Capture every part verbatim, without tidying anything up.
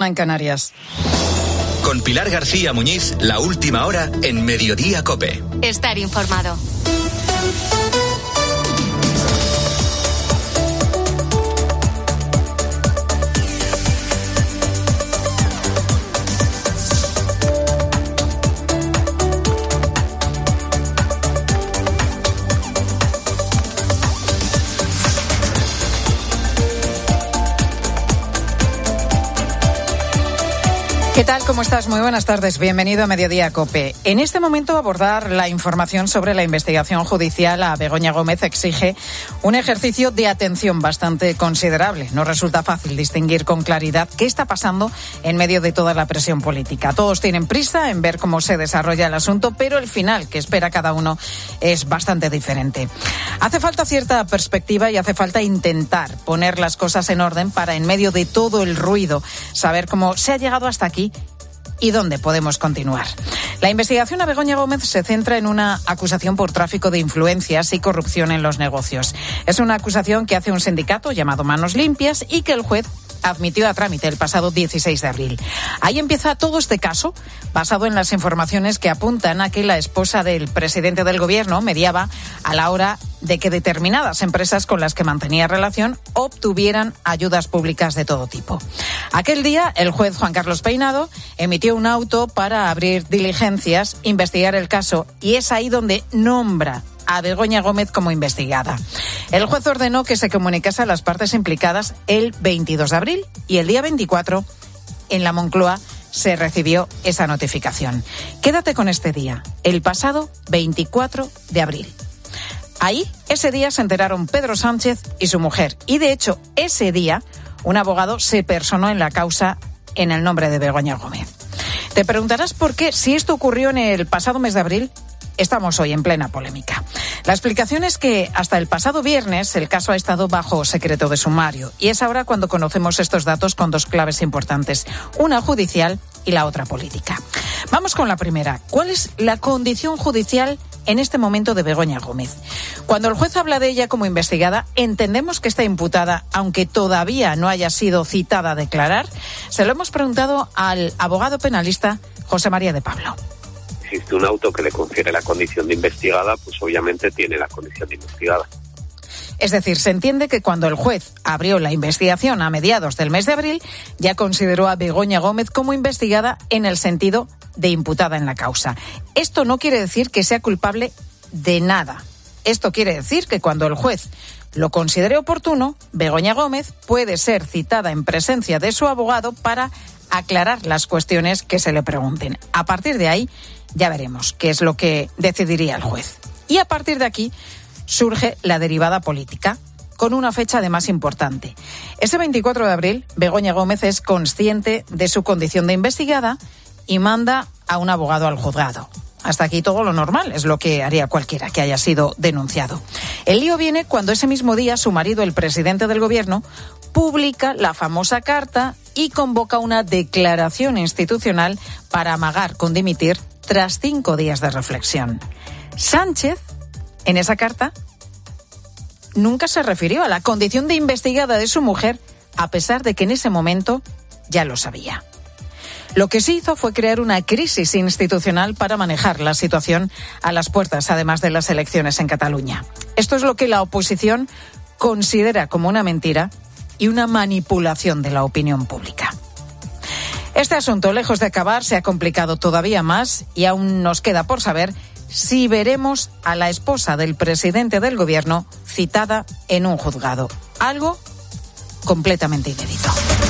una en Canarias. Con Pilar García Muñiz, la última hora en Mediodía COPE. Estar informado. ¿Qué tal? ¿Cómo estás? Muy buenas tardes. Bienvenido a Mediodía COPE. En este momento abordar la información sobre la investigación judicial a Begoña Gómez exige un ejercicio de atención bastante considerable. No resulta fácil distinguir con claridad qué está pasando en medio de toda la presión política. Todos tienen prisa en ver cómo se desarrolla el asunto, pero el final que espera cada uno es bastante diferente. Hace falta cierta perspectiva y hace falta intentar poner las cosas en orden para, en medio de todo el ruido, saber cómo se ha llegado hasta aquí y dónde podemos continuar. La investigación a Begoña Gómez se centra en una acusación por tráfico de influencias y corrupción en los negocios. Es una acusación que hace un sindicato llamado Manos Limpias y que el juez admitió a trámite el pasado dieciséis de abril. Ahí empieza todo este caso, basado en las informaciones que apuntan a que la esposa del presidente del gobierno mediaba a la hora de que determinadas empresas con las que mantenía relación obtuvieran ayudas públicas de todo tipo. Aquel día, el juez Juan Carlos Peinado emitió un auto para abrir diligencias, investigar el caso, y es ahí donde nombra a Begoña Gómez como investigada. El juez ordenó que se comunicase a las partes implicadas el veintidós de abril y el día veinticuatro, en la Moncloa, se recibió esa notificación. Quédate con este día, el pasado veinticuatro de abril. Ahí, ese día, se enteraron Pedro Sánchez y su mujer. Y, de hecho, ese día, un abogado se personó en la causa en el nombre de Begoña Gómez. Te preguntarás por qué, si esto ocurrió en el pasado mes de abril, estamos hoy en plena polémica. La explicación es que hasta el pasado viernes el caso ha estado bajo secreto de sumario y es ahora cuando conocemos estos datos con dos claves importantes, una judicial y la otra política. Vamos con la primera. ¿Cuál es la condición judicial en este momento de Begoña Gómez? Cuando el juez habla de ella como investigada, entendemos que está imputada, aunque todavía no haya sido citada a declarar. Se lo hemos preguntado al abogado penalista José María de Pablo. Existe un auto que le confiere la condición de investigada, pues obviamente tiene la condición de investigada. Es decir, se entiende que cuando el juez abrió la investigación a mediados del mes de abril, ya consideró a Begoña Gómez como investigada en el sentido de imputada en la causa. Esto no quiere decir que sea culpable de nada. Esto quiere decir que cuando el juez lo considere oportuno, Begoña Gómez puede ser citada en presencia de su abogado para aclarar las cuestiones que se le pregunten. A partir de ahí, ya veremos qué es lo que decidiría el juez. Y a partir de aquí surge la derivada política, con una fecha además importante. Ese veinticuatro de abril, Begoña Gómez es consciente de su condición de investigada y manda a un abogado al juzgado. Hasta aquí todo lo normal, es lo que haría cualquiera que haya sido denunciado. El lío viene cuando ese mismo día su marido, el presidente del gobierno, publica la famosa carta y convoca una declaración institucional para amagar con dimitir tras cinco días de reflexión. Sánchez, en esa carta, nunca se refirió a la condición de investigada de su mujer, a pesar de que en ese momento ya lo sabía. Lo que sí hizo fue crear una crisis institucional para manejar la situación a las puertas, además de las elecciones en Cataluña. Esto es lo que la oposición considera como una mentira y una manipulación de la opinión pública. Este asunto, lejos de acabar, se ha complicado todavía más y aún nos queda por saber si veremos a la esposa del presidente del gobierno citada en un juzgado. Algo completamente inédito.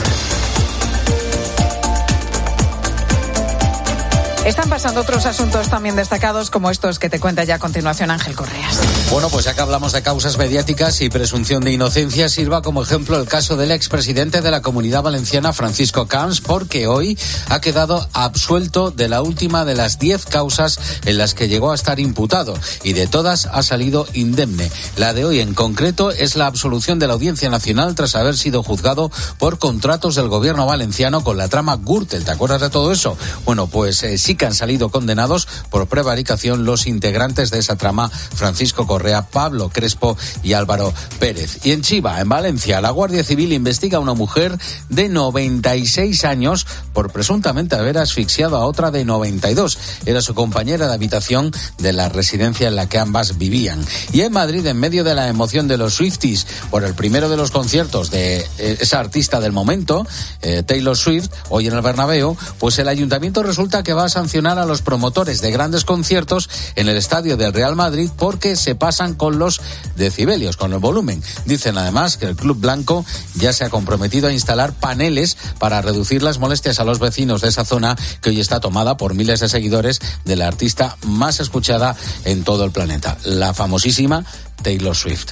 Están pasando otros asuntos también destacados como estos que te cuenta ya a continuación Ángel Correas. Bueno, pues ya que hablamos de causas mediáticas y presunción de inocencia, sirva como ejemplo el caso del expresidente de la Comunidad Valenciana, Francisco Camps, porque hoy ha quedado absuelto de la última de las diez causas en las que llegó a estar imputado y de todas ha salido indemne. La de hoy en concreto es la absolución de la Audiencia Nacional tras haber sido juzgado por contratos del gobierno valenciano con la trama Gürtel. ¿Te acuerdas de todo eso? Bueno, pues eh, sí y que han salido condenados por prevaricación los integrantes de esa trama, Francisco Correa, Pablo Crespo y Álvaro Pérez. Y en Chiva, en Valencia, la Guardia Civil investiga a una mujer de noventa y seis años por presuntamente haber asfixiado a otra de noventa y dos. Era su compañera de habitación de la residencia en la que ambas vivían. Y en Madrid, en medio de la emoción de los Swifties por el primero de los conciertos de eh, esa artista del momento, eh, Taylor Swift, hoy en el Bernabéu, pues el ayuntamiento resulta que va a sancionar a los promotores de grandes conciertos en el estadio del Real Madrid porque se pasan con los decibelios, con el volumen. Dicen además que el Club Blanco ya se ha comprometido a instalar paneles para reducir las molestias a los vecinos de esa zona que hoy está tomada por miles de seguidores de la artista más escuchada en todo el planeta, la famosísima Taylor Swift.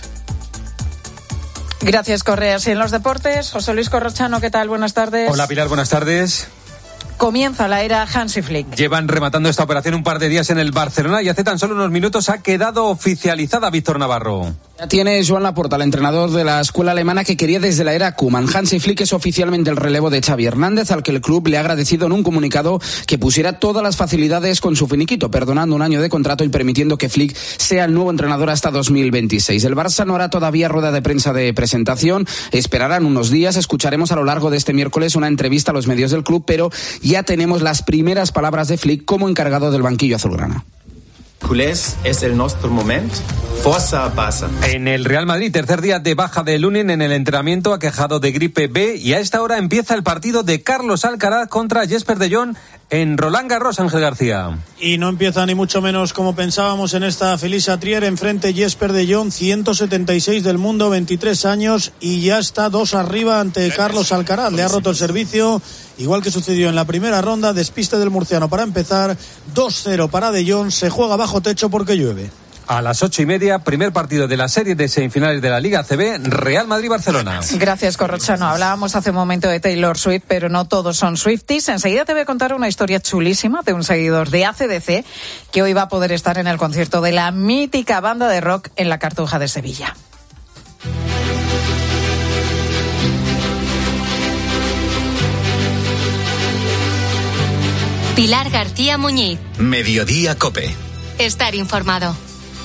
Gracias, Correas. Y en los deportes, José Luis Corrochano, ¿qué tal? Buenas tardes. Hola, Pilar, buenas tardes. Comienza la era Hansi Flick. Llevan rematando esta operación un par de días en el Barcelona y hace tan solo unos minutos ha quedado oficializada, Víctor Navarro. Ya tiene Joan Laporta, el entrenador de la escuela alemana que quería desde la era Koeman. Hansi Flick es oficialmente el relevo de Xavi Hernández, al que el club le ha agradecido en un comunicado que pusiera todas las facilidades con su finiquito, perdonando un año de contrato y permitiendo que Flick sea el nuevo entrenador hasta dos mil veintiséis. El Barça no hará todavía rueda de prensa de presentación, esperarán unos días, escucharemos a lo largo de este miércoles una entrevista a los medios del club, pero ya tenemos las primeras palabras de Flick como encargado del banquillo azulgrana. Culés es el nuestro momento. Forza pasa. En el Real Madrid, tercer día de baja de Lunin en el entrenamiento, aquejado de gripe B, y a esta hora empieza el partido de Carlos Alcaraz contra Jesper de Jong en Roland Garros, Ángel García. Y no empieza ni mucho menos como pensábamos en esta Felicia Trier. Enfrente Jesper de Jong, ciento setenta y seis del mundo, veintitrés años, y ya está dos arriba ante Carlos Alcaraz. Le ha roto el servicio, igual que sucedió en la primera ronda. Despiste del murciano para empezar, dos cero para de Jong. Se juega bajo techo porque llueve. A las ocho y media, primer partido de la serie de semifinales de la Liga A C B, Real Madrid-Barcelona. Gracias, Corrochano. Hablábamos hace un momento de Taylor Swift, pero no todos son Swifties. Enseguida te voy a contar una historia chulísima de un seguidor de A C D C que hoy va a poder estar en el concierto de la mítica banda de rock en la Cartuja de Sevilla. Pilar García Muñiz. Mediodía COPE. Estar informado.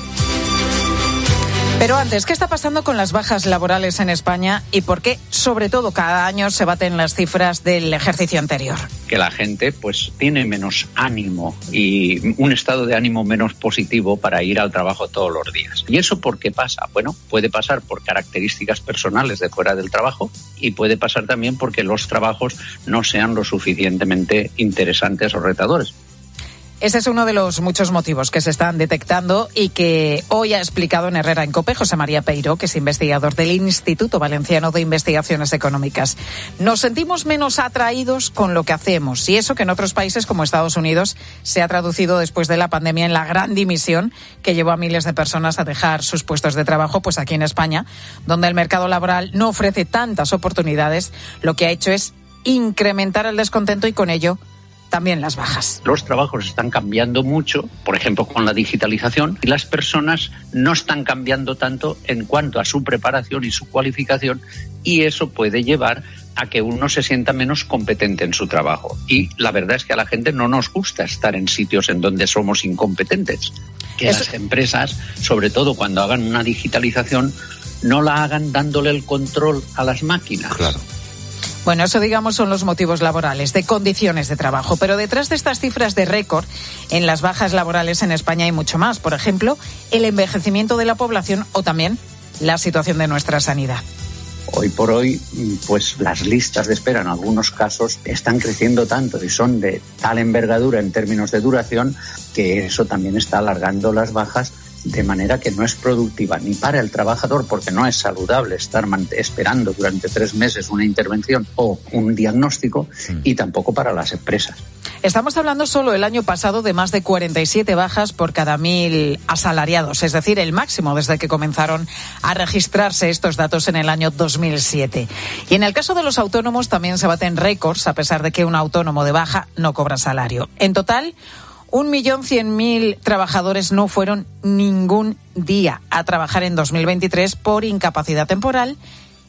Pero antes, ¿qué está pasando con las bajas laborales en España y por qué, sobre todo, cada año se baten las cifras del ejercicio anterior? Que la gente pues tiene menos ánimo y un estado de ánimo menos positivo para ir al trabajo todos los días. ¿Y eso por qué pasa? Bueno, puede pasar por características personales de fuera del trabajo y puede pasar también porque los trabajos no sean lo suficientemente interesantes o retadores. Ese es uno de los muchos motivos que se están detectando y que hoy ha explicado en Herrera en COPE José María Peiro, que es investigador del Instituto Valenciano de Investigaciones Económicas. Nos sentimos menos atraídos con lo que hacemos, y eso que en otros países como Estados Unidos se ha traducido después de la pandemia en la gran dimisión que llevó a miles de personas a dejar sus puestos de trabajo. Pues aquí en España, donde el mercado laboral no ofrece tantas oportunidades, lo que ha hecho es incrementar el descontento y con ello también las bajas. Los trabajos están cambiando mucho, por ejemplo con la digitalización, y las personas no están cambiando tanto en cuanto a su preparación y su cualificación, y eso puede llevar a que uno se sienta menos competente en su trabajo. Y la verdad es que a la gente no nos gusta estar en sitios en donde somos incompetentes. Que eso... las empresas, sobre todo cuando hagan una digitalización, no la hagan dándole el control a las máquinas. Claro. Bueno, eso digamos son los motivos laborales, de condiciones de trabajo. Pero detrás de estas cifras de récord en las bajas laborales en España hay mucho más. Por ejemplo, el envejecimiento de la población o también la situación de nuestra sanidad. Hoy por hoy, pues las listas de espera en algunos casos están creciendo tanto y son de tal envergadura en términos de duración que eso también está alargando las bajas, de manera que no es productiva ni para el trabajador, porque no es saludable estar esperando durante tres meses una intervención o un diagnóstico, y tampoco para las empresas. Estamos hablando solo el año pasado de más de cuarenta y siete bajas por cada mil asalariados, es decir, el máximo desde que comenzaron a registrarse estos datos en el año dos mil siete. Y en el caso de los autónomos también se baten récords, a pesar de que un autónomo de baja no cobra salario. En total, Un millón cien mil trabajadores no fueron ningún día a trabajar en dos mil veintitrés por incapacidad temporal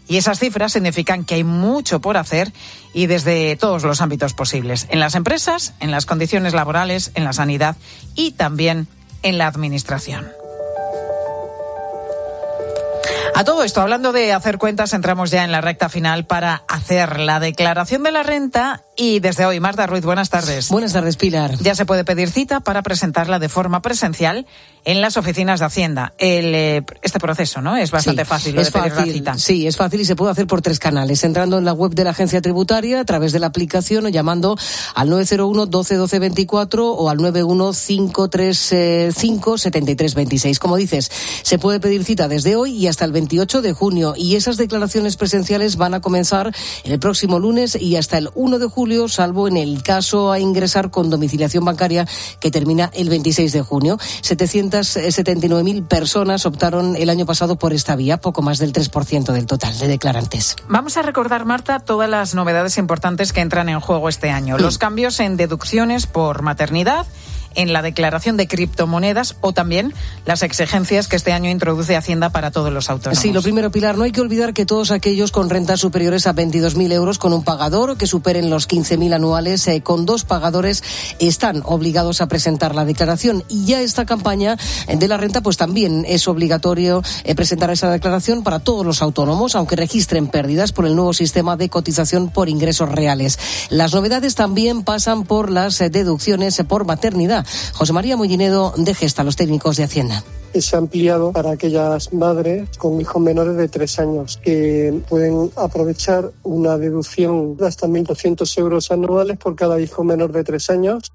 Y esas cifras significan que hay mucho por hacer y desde todos los ámbitos posibles. En las empresas, en las condiciones laborales, en la sanidad y también en la administración. A todo esto, hablando de hacer cuentas, entramos ya en la recta final para hacer la declaración de la renta y desde hoy, Marta Ruiz, buenas tardes. Buenas tardes, Pilar. Ya se puede pedir cita para presentarla de forma presencial en las oficinas de Hacienda. El, eh, este proceso, ¿no? Es bastante sí, fácil, lo es de pedir fácil, la cita. Sí, es fácil y se puede hacer por tres canales. Entrando en la web de la Agencia Tributaria, a través de la aplicación o llamando al nueve cero uno, doce, doce, veinticuatro o al nueve uno cinco tres cinco, siete tres dos seis. Como dices, se puede pedir cita desde hoy y hasta el veintiocho de junio. Y esas declaraciones presenciales van a comenzar el próximo lunes y hasta el uno de julio, salvo en el caso a ingresar con domiciliación bancaria que termina el veintiséis de junio. setecientas setenta y nueve mil personas optaron el año pasado por esta vía, poco más del tres por ciento del total de declarantes. Vamos a recordar, Marta, todas las novedades importantes que entran en juego este año. Los cambios en deducciones por maternidad, en la declaración de criptomonedas o también las exigencias que este año introduce Hacienda para todos los autónomos. Sí, lo primero, Pilar, no hay que olvidar que todos aquellos con rentas superiores a veintidós mil euros con un pagador que superen los quince mil anuales eh, con dos pagadores están obligados a presentar la declaración y ya esta campaña de la renta pues también es obligatorio eh, presentar esa declaración para todos los autónomos, aunque registren pérdidas por el nuevo sistema de cotización por ingresos reales. Las novedades también pasan por las eh, deducciones eh, por maternidad. José María Mollinedo de Gesta, los técnicos de Hacienda. Se ha ampliado para aquellas madres con hijos menores de tres años que pueden aprovechar una deducción de hasta mil doscientos euros anuales por cada hijo menor de tres años.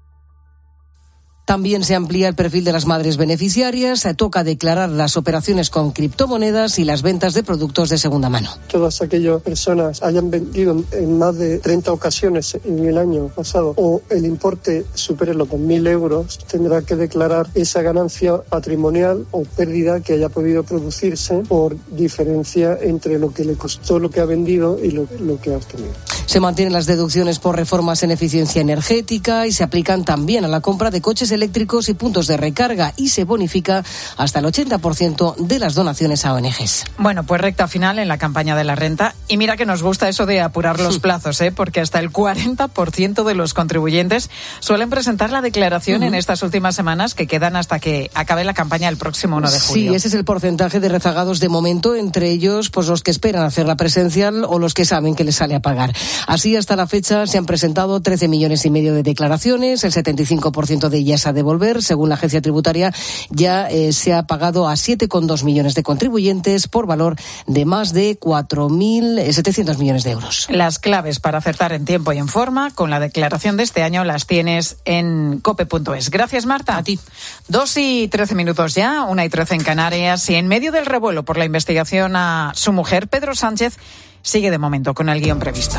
También se amplía el perfil de las madres beneficiarias, se toca declarar las operaciones con criptomonedas y las ventas de productos de segunda mano. Todas aquellas personas hayan vendido en más de treinta ocasiones en el año pasado o el importe supere los dos mil euros, tendrá que declarar esa ganancia patrimonial o pérdida que haya podido producirse por diferencia entre lo que le costó lo que ha vendido y lo, lo que ha obtenido. Se mantienen las deducciones por reformas en eficiencia energética y se aplican también a la compra de coches eléctricos y puntos de recarga y se bonifica hasta el ochenta por ciento de las donaciones a O N Ges. Bueno, pues recta final en la campaña de la renta y mira que nos gusta eso de apurar los plazos, ¿eh? Porque hasta el cuarenta por ciento de los contribuyentes suelen presentar la declaración uh-huh. en estas últimas semanas que quedan hasta que acabe la campaña el próximo uno de julio. Sí, ese es el porcentaje de rezagados de momento, entre ellos pues los que esperan hacerla presencial o los que saben que les sale a pagar. Así, hasta la fecha se han presentado trece millones y medio de declaraciones, el setenta y cinco por ciento de ellas a devolver. Según la agencia tributaria, ya eh, se ha pagado a siete coma dos millones de contribuyentes por valor de más de cuatro mil setecientos millones de euros. Las claves para acertar en tiempo y en forma con la declaración de este año las tienes en cope punto es. Gracias, Marta. A ti. Dos y trece minutos ya, una y trece en Canarias, y en medio del revuelo por la investigación a su mujer, Pedro Sánchez sigue de momento con el guión previsto.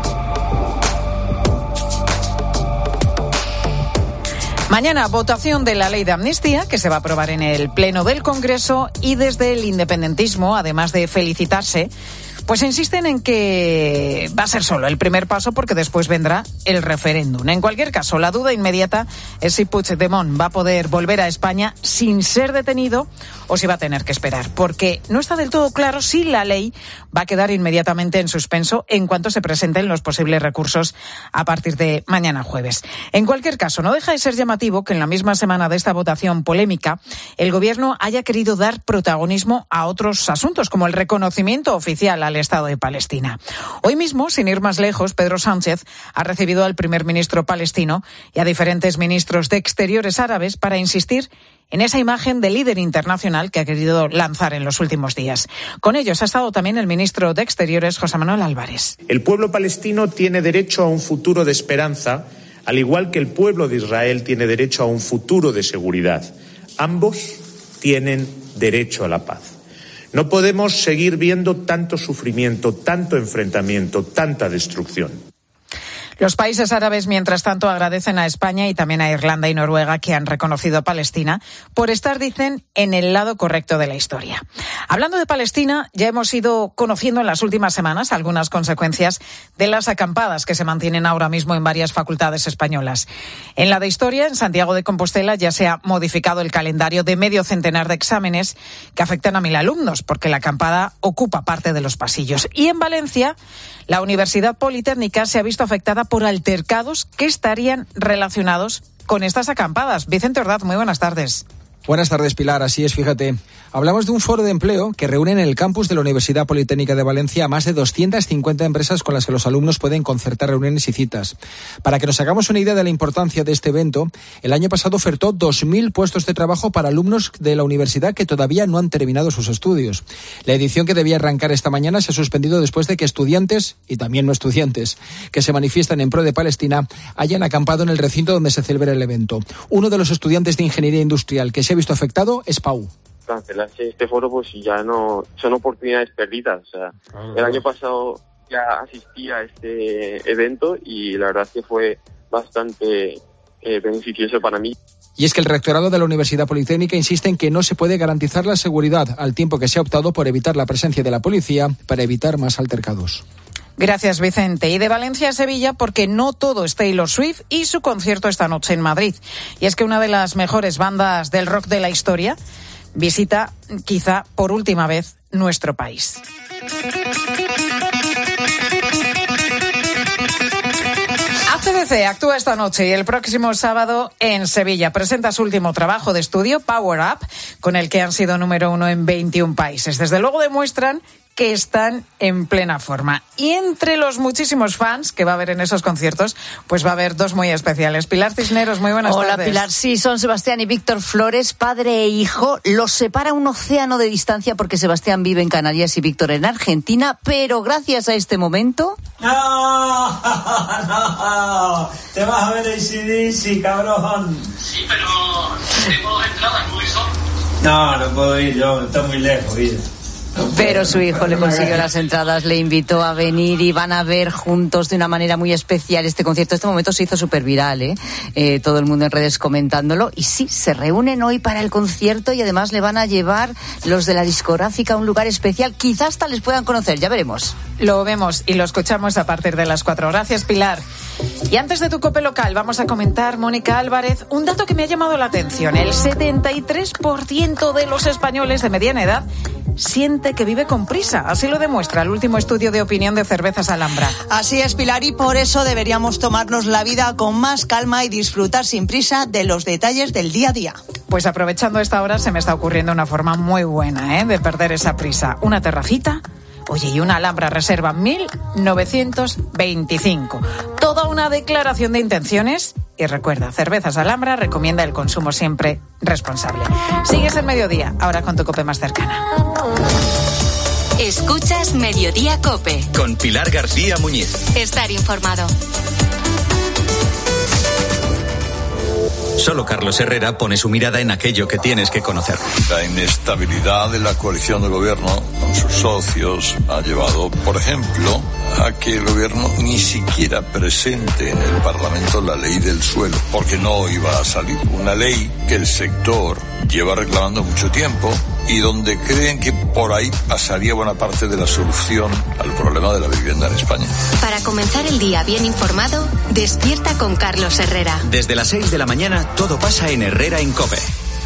Mañana, votación de la ley de amnistía que se va a aprobar en el Pleno del Congreso y desde el independentismo, además de felicitarse, pues insisten en que va a ser solo el primer paso porque después vendrá el referéndum. En cualquier caso, la duda inmediata es si Puigdemont va a poder volver a España sin ser detenido o si va a tener que esperar, porque no está del todo claro si la ley va a quedar inmediatamente en suspenso en cuanto se presenten los posibles recursos a partir de mañana jueves. En cualquier caso, no deja de ser llamativo que en la misma semana de esta votación polémica el Gobierno haya querido dar protagonismo a otros asuntos, como el reconocimiento oficial al Estado de Palestina. Hoy mismo, sin ir más lejos, Pedro Sánchez ha recibido al primer ministro palestino y a diferentes ministros de Exteriores árabes para insistir en esa imagen de líder internacional que ha querido lanzar en los últimos días. Con ellos ha estado también el ministro de Exteriores, José Manuel Álvarez. El pueblo palestino tiene derecho a un futuro de esperanza, al igual que el pueblo de Israel tiene derecho a un futuro de seguridad. Ambos tienen derecho a la paz. No podemos seguir viendo tanto sufrimiento, tanto enfrentamiento, tanta destrucción. Los países árabes, mientras tanto, agradecen a España y también a Irlanda y Noruega, que han reconocido a Palestina, por estar, dicen, en el lado correcto de la historia. Hablando de Palestina, ya hemos ido conociendo en las últimas semanas algunas consecuencias de las acampadas que se mantienen ahora mismo en varias facultades españolas. En la de Historia, en Santiago de Compostela, ya se ha modificado el calendario de medio centenar de exámenes que afectan a mil alumnos, porque la acampada ocupa parte de los pasillos. Y en Valencia, la Universidad Politécnica se ha visto afectada por altercados que estarían relacionados con estas acampadas. Vicente Ordaz, muy buenas tardes. Buenas tardes, Pilar. Así es, fíjate. Hablamos de un foro de empleo que reúne en el campus de la Universidad Politécnica de Valencia a más de doscientas cincuenta empresas con las que los alumnos pueden concertar reuniones y citas. Para que nos hagamos una idea de la importancia de este evento, el año pasado ofertó dos mil puestos de trabajo para alumnos de la universidad que todavía no han terminado sus estudios. La edición, que debía arrancar esta mañana, se ha suspendido después de que estudiantes, y también no estudiantes, que se manifiestan en pro de Palestina, hayan acampado en el recinto donde se celebra el evento. Uno de los estudiantes de Ingeniería Industrial que se ha visto afectado es Pau. Cancelarse este foro, pues ya no son oportunidades perdidas. O sea, claro, el año pasado ya asistí a este evento y la verdad es que fue bastante eh, beneficioso para mí. Y es que el rectorado de la Universidad Politécnica insiste en que no se puede garantizar la seguridad, al tiempo que se ha optado por evitar la presencia de la policía para evitar más altercados. Gracias, Vicente. Y de Valencia a Sevilla, porque no todo es Taylor Swift y su concierto esta noche en Madrid. Y es que una de las mejores bandas del rock de la historia visita, quizá por última vez, nuestro país. A C D C actúa esta noche y el próximo sábado en Sevilla. Presenta su último trabajo de estudio, Power Up, con el que han sido número uno en veintiún países. Desde luego demuestran que están en plena forma. Y entre los muchísimos fans que va a haber en esos conciertos, pues va a haber dos muy especiales. Pilar Cisneros, muy buenas Hola, tardes. Hola, Pilar. Sí, son Sebastián y Víctor Flores, padre e hijo. Los separa un océano de distancia porque Sebastián vive en Canarias y Víctor en Argentina, pero gracias a este momento... ¡No! ¡No! ¡Te vas a ver el C D C, cabrón! Sí, pero tengo entradas, ¿no? Eso. No, no puedo ir yo, está muy lejos, ir. Pero su hijo le consiguió las entradas, le invitó a venir y van a ver juntos de una manera muy especial este concierto. Este momento se hizo súper viral, ¿eh? ¿eh? Todo el mundo en redes comentándolo. Y sí, se reúnen hoy para el concierto y además le van a llevar los de la discográfica a un lugar especial. Quizás hasta les puedan conocer, ya veremos. Lo vemos y lo escuchamos a partir de las cuatro. Gracias, Pilar. Y antes de tu COPE local, vamos a comentar, Mónica Álvarez, un dato que me ha llamado la atención. El setenta y tres por ciento de los españoles de mediana edad siente que vive con prisa. Así lo demuestra el último estudio de opinión de Cervezas Alhambra. Así es, Pilar, y por eso deberíamos tomarnos la vida con más calma y disfrutar sin prisa de los detalles del día a día. Pues aprovechando esta hora se me está ocurriendo una forma muy buena, ¿eh?, de perder esa prisa. Una terracita. Oye, y una Alhambra Reserva mil novecientos veinticinco. Toda una declaración de intenciones. Y recuerda, Cervezas Alhambra recomienda el consumo siempre responsable. Sigues el mediodía, ahora con tu COPE más cercana. Escuchas Mediodía COPE. Con Pilar García Muñiz. Estar informado. Solo Carlos Herrera pone su mirada en aquello que tienes que conocer. La inestabilidad de la coalición de gobierno con sus socios ha llevado, por ejemplo, a que el gobierno ni siquiera presente en el Parlamento la ley del suelo, porque no iba a salir. Una ley que el sector lleva reclamando mucho tiempo y donde creen que por ahí pasaría buena parte de la solución al problema de la vivienda en España. Para comenzar el día bien informado, despierta con Carlos Herrera. Desde las seis de la mañana, todo pasa en Herrera en COPE.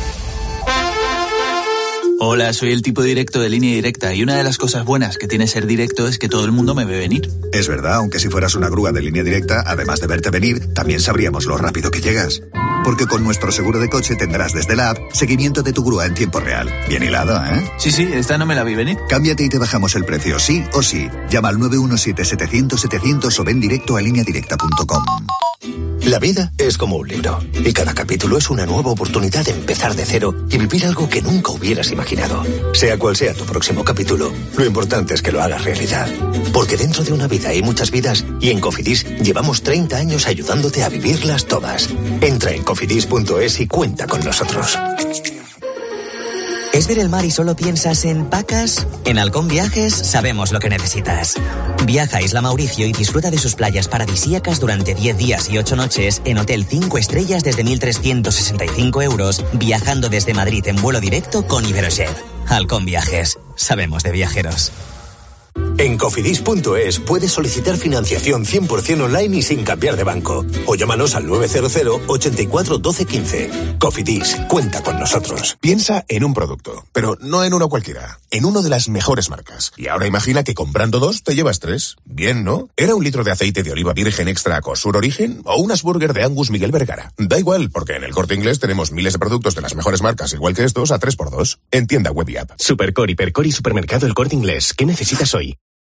Hola, soy el tipo directo de Línea Directa y una de las cosas buenas que tiene ser directo es que todo el mundo me ve venir. Es verdad, aunque si fueras una grúa de Línea Directa, además de verte venir, también sabríamos lo rápido que llegas. Porque con nuestro seguro de coche tendrás desde la app seguimiento de tu grúa en tiempo real. Bien hilado, ¿eh? Sí, sí, esta no me la vi venir. Cámbiate y te bajamos el precio, sí o sí. Llama al nueve uno siete, setecientos, setecientos o ven directo a línea directa punto com. La vida es como un libro y cada capítulo es una nueva oportunidad de empezar de cero y vivir algo que nunca hubieras imaginado. Sea cual sea tu próximo capítulo, lo importante es que lo hagas realidad. Porque dentro de una vida hay muchas vidas y en Cofidis llevamos treinta años ayudándote a vivirlas todas. Entra en cofidis punto es y cuenta con nosotros. ¿Es ver el mar y solo piensas en pacas? En Halcón Viajes sabemos lo que necesitas. Viaja a Isla Mauricio y disfruta de sus playas paradisíacas durante diez días y ocho noches en hotel cinco estrellas desde mil trescientos sesenta y cinco euros, viajando desde Madrid en vuelo directo con Iberojet. Halcón Viajes. Sabemos de viajeros. En Cofidis punto es puedes solicitar financiación cien por ciento online y sin cambiar de banco. O llámanos al nueve cero cero, ochenta y cuatro, doce, quince. Cofidis, cuenta con nosotros. Piensa en un producto, pero no en uno cualquiera, en uno de las mejores marcas. Y ahora imagina que comprando dos te llevas tres. Bien, ¿no? ¿Era un litro de aceite de oliva virgen extra Cosur Origen o unas burger de Angus Miguel Vergara? Da igual, porque en el Corte Inglés tenemos miles de productos de las mejores marcas, igual que estos, a tres por dos. En tienda web y app. Supercor, Hipercor y Supermercado El Corte Inglés. ¿Qué necesitas hoy?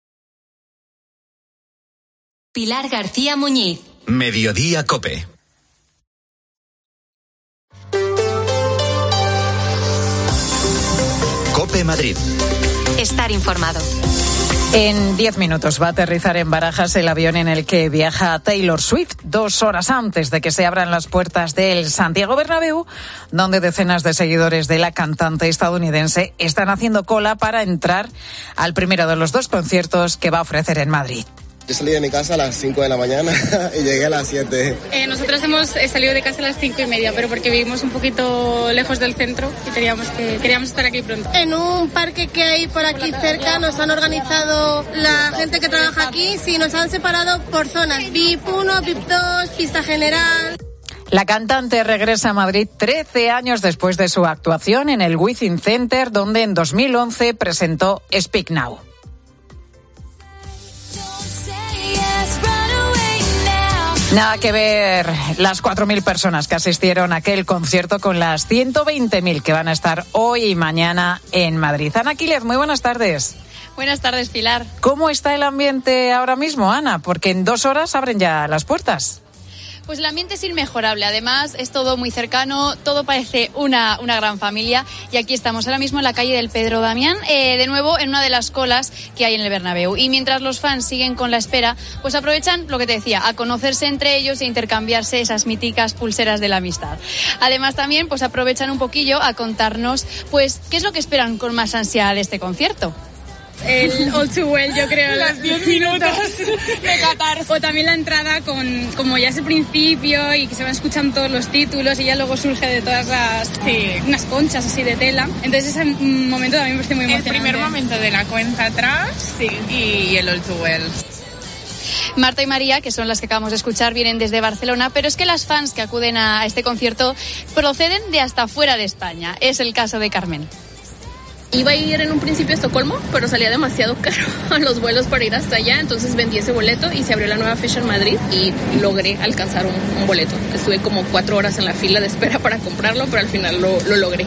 Pilar García Muñiz. Mediodía COPE. COPE Madrid. Estar informado. En diez minutos va a aterrizar en Barajas el avión en el que viaja Taylor Swift, dos horas antes de que se abran las puertas del Santiago Bernabéu, donde decenas de seguidores de la cantante estadounidense están haciendo cola para entrar al primero de los dos conciertos que va a ofrecer en Madrid. Yo salí de mi casa a las cinco de la mañana y llegué a las siete. Eh, nosotros hemos salido de casa a las cinco y media, pero porque vivimos un poquito lejos del centro y teníamos que, queríamos estar aquí pronto. En un parque que hay por aquí cerca nos han organizado la gente que trabaja aquí, sí, nos han separado por zonas, V I P uno, V I P dos, pista general. La cantante regresa a Madrid trece años después de su actuación en el Within Center, donde en dos mil once presentó Speak Now. Nada que ver las cuatro mil personas que asistieron a aquel concierto con las ciento veinte mil que van a estar hoy y mañana en Madrid. Ana Quílez, muy buenas tardes. Buenas tardes, Pilar. ¿Cómo está el ambiente ahora mismo, Ana? Porque en dos horas abren ya las puertas. Pues el ambiente es inmejorable, además es todo muy cercano, todo parece una, una gran familia y aquí estamos ahora mismo en la calle del Pedro Damián, eh, de nuevo en una de las colas que hay en el Bernabéu. Y mientras los fans siguen con la espera, pues aprovechan, lo que te decía, a conocerse entre ellos e intercambiarse esas míticas pulseras de la amistad. Además también pues aprovechan un poquillo a contarnos pues qué es lo que esperan con más ansia de este concierto. El All Too Well, yo creo, los diez minutos de Qatar. O también la entrada con, como ya es el principio y que se van escuchando todos los títulos y ya luego surge de todas las, sí, unas conchas así de tela. Entonces ese momento también me parece muy emocionante. El primer momento de la cuenta atrás, sí, y el All Too Well. Marta y María, que son las que acabamos de escuchar, vienen desde Barcelona, pero es que las fans que acuden a este concierto proceden de hasta fuera de España. Es el caso de Carmen. Iba a ir en un principio a Estocolmo, pero salía demasiado caro los vuelos para ir hasta allá, entonces vendí ese boleto y se abrió la nueva fecha en Madrid y logré alcanzar un, un boleto. Estuve como cuatro horas en la fila de espera para comprarlo, pero al final lo, lo logré.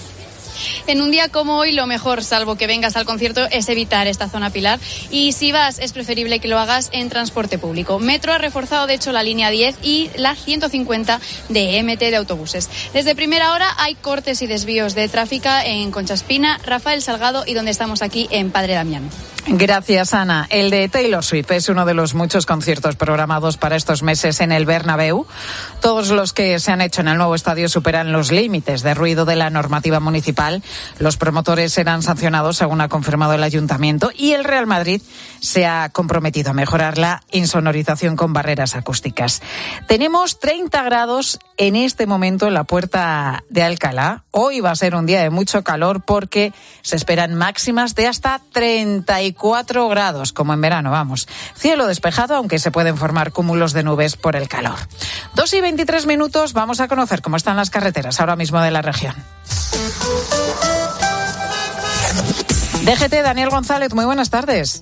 En un día como hoy, lo mejor, salvo que vengas al concierto, es evitar esta zona, Pilar. Y si vas, es preferible que lo hagas en transporte público. Metro ha reforzado, de hecho, la línea diez y la ciento cincuenta de M T de autobuses. Desde primera hora hay cortes y desvíos de tráfico en Concha Espina, Rafael Salgado y donde estamos aquí en Padre Damián. Gracias, Ana. El de Taylor Swift es uno de los muchos conciertos programados para estos meses en el Bernabéu. Todos los que se han hecho en el nuevo estadio superan los límites de ruido de la normativa municipal. Los promotores serán sancionados, según ha confirmado el Ayuntamiento, y el Real Madrid se ha comprometido a mejorar la insonorización con barreras acústicas. Tenemos treinta grados en este momento en la Puerta de Alcalá. Hoy va a ser un día de mucho calor porque se esperan máximas de hasta treinta y cuatro grados, como en verano, vamos. Cielo despejado, aunque se pueden formar cúmulos de nubes por el calor. Dos y veintitrés minutos, vamos a conocer cómo están las carreteras ahora mismo de la región. D G T, Daniel González, muy buenas tardes.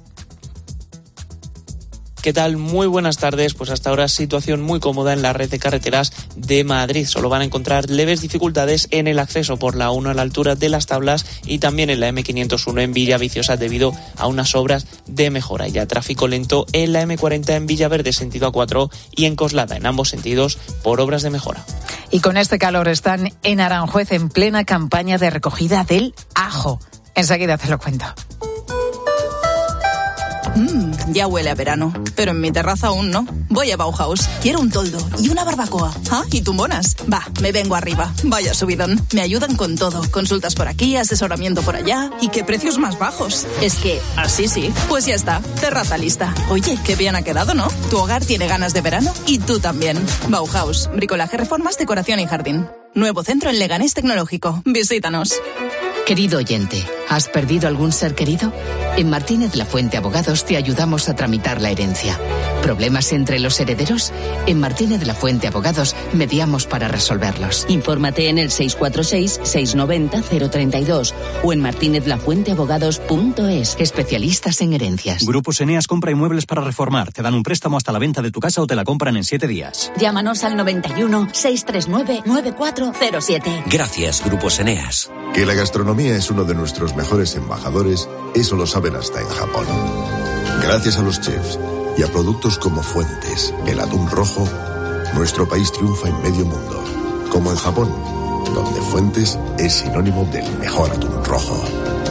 ¿Qué tal? Muy buenas tardes. Pues hasta ahora situación muy cómoda en la red de carreteras de Madrid. Solo van a encontrar leves dificultades en el acceso por la uno a la altura de Las Tablas y también en la eme quinientos uno en Villaviciosa debido a unas obras de mejora. Ya tráfico lento en la eme cuarenta en Villaverde sentido A cuatro y en Coslada en ambos sentidos por obras de mejora. Y con este calor están en Aranjuez en plena campaña de recogida del ajo. Enseguida te lo cuento. Mmm, ya huele a verano. Pero en mi terraza aún no. Voy a Bauhaus. Quiero un toldo y una barbacoa. Ah, y tumbonas. Va, me vengo arriba. Vaya subidón. Me ayudan con todo. Consultas por aquí, asesoramiento por allá. ¿Y qué precios más bajos? Es que, así sí. Pues ya está. Terraza lista. Oye, qué bien ha quedado, ¿no? Tu hogar tiene ganas de verano y tú también. Bauhaus. Bricolaje, reformas, decoración y jardín. Nuevo centro en Leganés Tecnológico. Visítanos. Querido oyente, ¿has perdido algún ser querido? En Martínez La Fuente Abogados te ayudamos a tramitar la herencia. ¿Problemas entre los herederos? En Martínez La Fuente Abogados mediamos para resolverlos. Infórmate en el seis cuatro seis, seis nueve cero, cero tres dos o en martinez la fuente abogados punto es. Especialistas en herencias. Grupos Eneas compra inmuebles para reformar. Te dan un préstamo hasta la venta de tu casa o te la compran en siete días. Llámanos al noventa y uno, seiscientos treinta y nueve, noventa y cuatro cero siete. Gracias, Grupos Eneas. Que la gastronomía es uno de nuestros mejores embajadores, eso lo saben hasta en Japón. Gracias a los chefs y a productos como Fuentes, el atún rojo, nuestro país triunfa en medio mundo. Como en Japón, donde Fuentes es sinónimo del mejor atún rojo.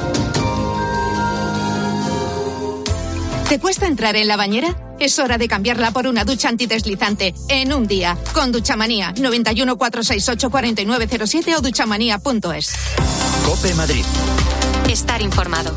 ¿Te cuesta entrar en la bañera? Es hora de cambiarla por una ducha antideslizante en un día. Con Duchamanía. noventa y uno, cuatrocientos sesenta y ocho, cuarenta y nueve cero siete o duchamanía punto es. COPE Madrid. Estar informado.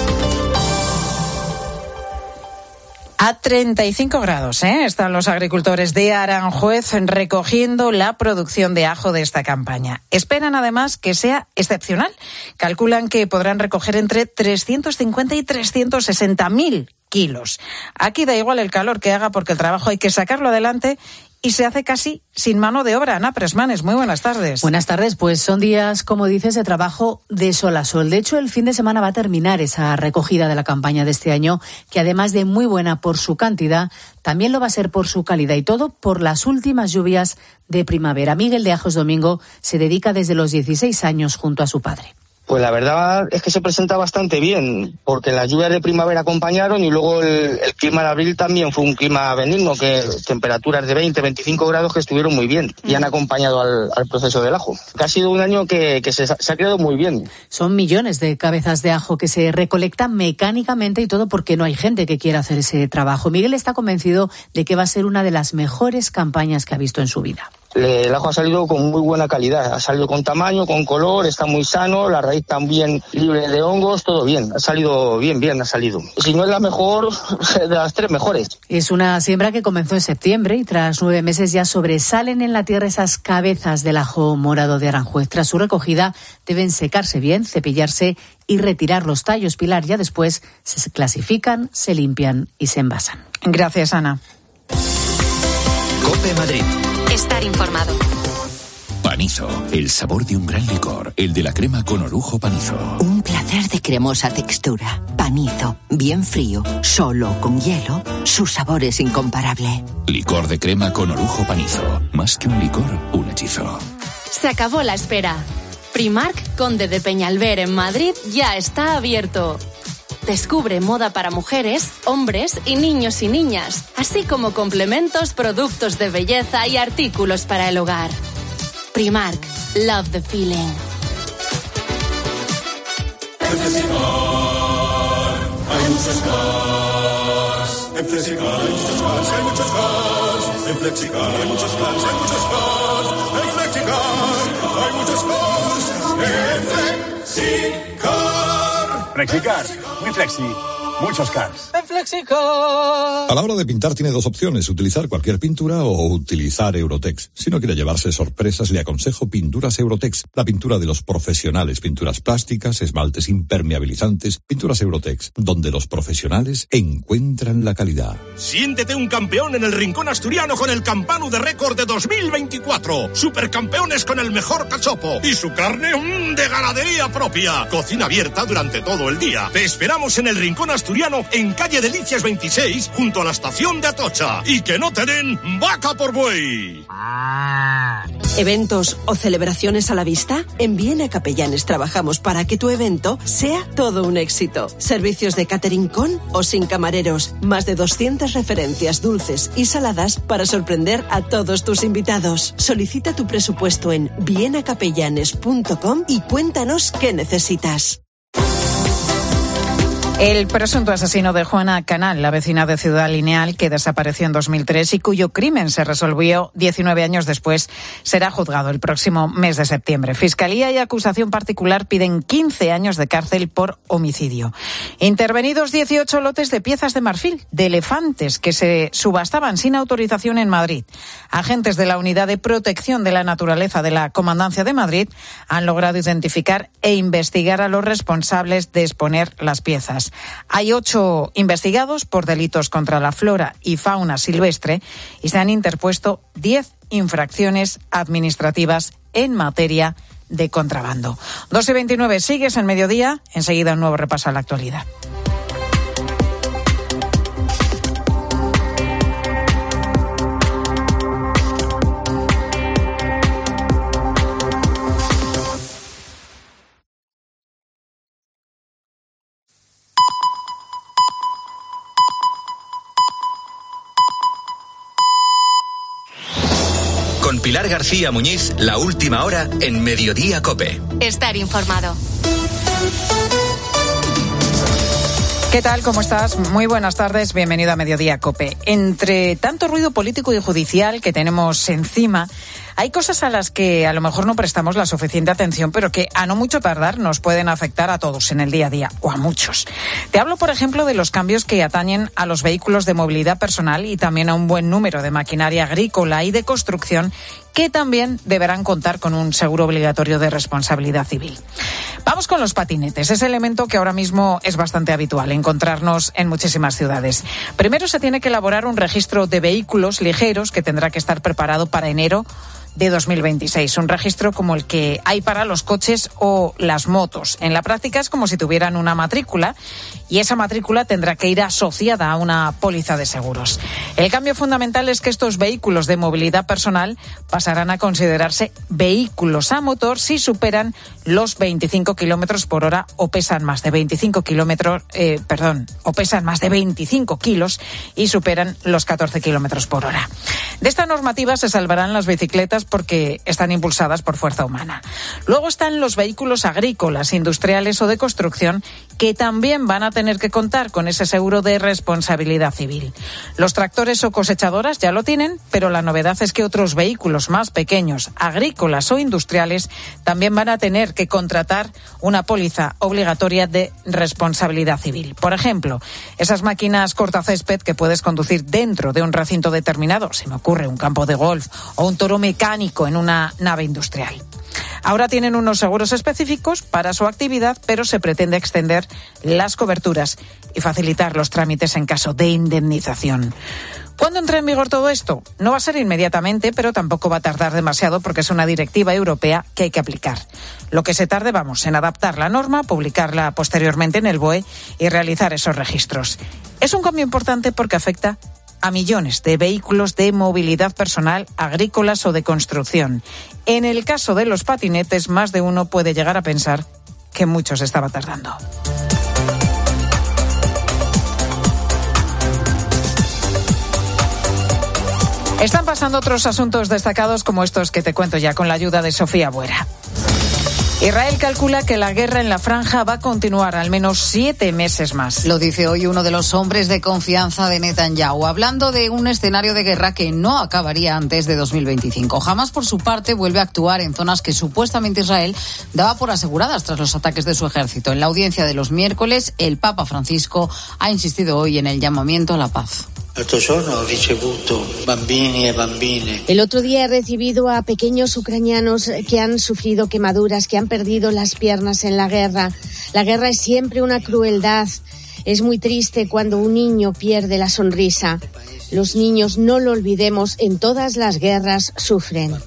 A treinta y cinco grados, ¿eh? Están los agricultores de Aranjuez recogiendo la producción de ajo de esta campaña. Esperan además que sea excepcional. Calculan que podrán recoger entre trescientos cincuenta y trescientos sesenta mil kilos. Aquí da igual el calor que haga porque el trabajo hay que sacarlo adelante y se hace casi sin mano de obra. Ana Presmanes, muy buenas tardes. Buenas tardes, pues son días, como dices, de trabajo de sol a sol. De hecho, el fin de semana va a terminar esa recogida de la campaña de este año, que además de muy buena por su cantidad, también lo va a ser por su calidad y todo por las últimas lluvias de primavera. Miguel de Ajos Domingo se dedica desde los dieciséis años junto a su padre. Pues la verdad es que se presenta bastante bien, porque las lluvias de primavera acompañaron y luego el, el clima de abril también fue un clima benigno, que temperaturas de veinte, veinticinco grados que estuvieron muy bien y han acompañado al, al proceso del ajo. Que ha sido un año que, que se, se ha creado muy bien. Son millones de cabezas de ajo que se recolectan mecánicamente y todo porque no hay gente que quiera hacer ese trabajo. Miguel está convencido de que va a ser una de las mejores campañas que ha visto en su vida. El ajo ha salido con muy buena calidad, ha salido con tamaño, con color, está muy sano, la raíz también libre de hongos, todo bien, ha salido bien, bien ha salido. Si no es la mejor, de las tres mejores. Es una siembra que comenzó en septiembre y tras nueve meses ya sobresalen en la tierra esas cabezas del ajo morado de Aranjuez. Tras su recogida deben secarse bien, cepillarse y retirar los tallos, Pilar. Ya después se clasifican, se limpian y se envasan. Gracias, Ana. COPE Madrid. Estar informado. Panizo, el sabor de un gran licor, el de la crema con orujo Panizo. Un placer de cremosa textura. Panizo, bien frío, solo con hielo, su sabor es incomparable. Licor de crema con orujo Panizo. Más que un licor, un hechizo. Se acabó la espera. Primark, Conde de Peñalver en Madrid, ya está abierto. Descubre moda para mujeres, hombres y niños y niñas, así como complementos, productos de belleza y artículos para el hogar. Primark, love the feeling. En Flexicar hay muchos cars. En Flexicar hay muchos cars, hay muchos cars. En Flexicar hay muchos cars, hay muchos cars. En Flexicar hay muchos cars. En Flexicar. Flexicar, muy flexi, muchos cars. En Flexicar. A la hora de pintar tiene dos opciones, utilizar cualquier pintura o utilizar Eurotex. Si no quiere llevarse sorpresas, le aconsejo Pinturas Eurotex, la pintura de los profesionales, pinturas plásticas, esmaltes impermeabilizantes, Pinturas Eurotex, donde los profesionales encuentran la calidad. Siéntete un campeón en el Rincón Asturiano con el Campanu de Récord de dos mil veinticuatro. Supercampeones con el mejor cachopo y su carne mmm, de ganadería propia. Cocina abierta durante todo el día. Te esperamos en el Rincón Asturiano en calle Delicias veintiséis, junto a la estación de Atocha. Y que no te den vaca por buey. Ah. ¿Eventos o celebraciones a la vista? En Viena Capellanes trabajamos para que tu evento sea todo un éxito. Servicios de catering con o sin camareros. Más de doscientas referencias dulces y saladas para sorprender a todos tus invitados. Solicita tu presupuesto en viena capellanes punto com y cuéntanos qué necesitas. El presunto asesino de Juana Canal, la vecina de Ciudad Lineal, que desapareció en dos mil tres y cuyo crimen se resolvió diecinueve años después, será juzgado el próximo mes de septiembre. Fiscalía y acusación particular piden quince años de cárcel por homicidio. Intervenidos dieciocho lotes de piezas de marfil, de elefantes, que se subastaban sin autorización en Madrid. Agentes de la Unidad de Protección de la Naturaleza de la Comandancia de Madrid han logrado identificar e investigar a los responsables de exponer las piezas. Hay ocho investigados por delitos contra la flora y fauna silvestre y se han interpuesto diez infracciones administrativas en materia de contrabando. dos y veintinueve, sigues en Mediodía. Enseguida un nuevo repaso a la actualidad. Con Pilar García Muñiz, la última hora en Mediodía COPE. Estar informado. ¿Qué tal? ¿Cómo estás? Muy buenas tardes. Bienvenido a Mediodía COPE. Entre tanto ruido político y judicial que tenemos encima, hay cosas a las que a lo mejor no prestamos la suficiente atención, pero que a no mucho tardar nos pueden afectar a todos en el día a día, o a muchos. Te hablo, por ejemplo, de los cambios que atañen a los vehículos de movilidad personal y también a un buen número de maquinaria agrícola y de construcción que también deberán contar con un seguro obligatorio de responsabilidad civil. Vamos con los patinetes, ese elemento que ahora mismo es bastante habitual encontrarnos en muchísimas ciudades. Primero se tiene que elaborar un registro de vehículos ligeros que tendrá que estar preparado para enero de dos mil veintiséis, un registro como el que hay para los coches o las motos. En la práctica es como si tuvieran una matrícula y esa matrícula tendrá que ir asociada a una póliza de seguros. El cambio fundamental es que estos vehículos de movilidad personal pasarán a considerarse vehículos a motor si superan los veinticinco kilómetros por hora o pesan más de veinticinco kilómetros, eh, perdón, o pesan más de veinticinco kilos y superan los catorce kilómetros por hora. De esta normativa se salvarán las bicicletas porque están impulsadas por fuerza humana. Luego están los vehículos agrícolas, industriales o de construcción que también van a tener que contar con ese seguro de responsabilidad civil. Los tractores o cosechadoras ya lo tienen, pero la novedad es que otros vehículos más pequeños, agrícolas o industriales, también van a tener que contratar una póliza obligatoria de responsabilidad civil. Por ejemplo, esas máquinas cortacésped que puedes conducir dentro de un recinto determinado, se me ocurre un campo de golf o un toro mecánico en una nave industrial. Ahora tienen unos seguros específicos para su actividad, pero se pretende extender las coberturas y facilitar los trámites en caso de indemnización. ¿Cuándo entra en vigor todo esto? No va a ser inmediatamente, pero tampoco va a tardar demasiado porque es una directiva europea que hay que aplicar. Lo que se tarde, vamos, en adaptar la norma, publicarla posteriormente en el B O E y realizar esos registros. Es un cambio importante porque afecta a millones de vehículos de movilidad personal, agrícolas o de construcción. En el caso de los patinetes, más de uno puede llegar a pensar que mucho se estaba tardando. Están pasando otros asuntos destacados como estos que te cuento ya con la ayuda de Sofía Buera. Israel calcula que la guerra en la franja va a continuar al menos siete meses más. Lo dice hoy uno de los hombres de confianza de Netanyahu, hablando de un escenario de guerra que no acabaría antes de dos mil veinticinco. Hamas, por su parte, vuelve a actuar en zonas que supuestamente Israel daba por aseguradas tras los ataques de su ejército. En la audiencia de los miércoles, el Papa Francisco ha insistido hoy en el llamamiento a la paz. El otro día he recibido a pequeños ucranianos que han sufrido quemaduras, que han perdido las piernas en la guerra. La guerra es siempre una crueldad. Es muy triste cuando un niño pierde la sonrisa. Los niños, no lo olvidemos, en todas las guerras sufren.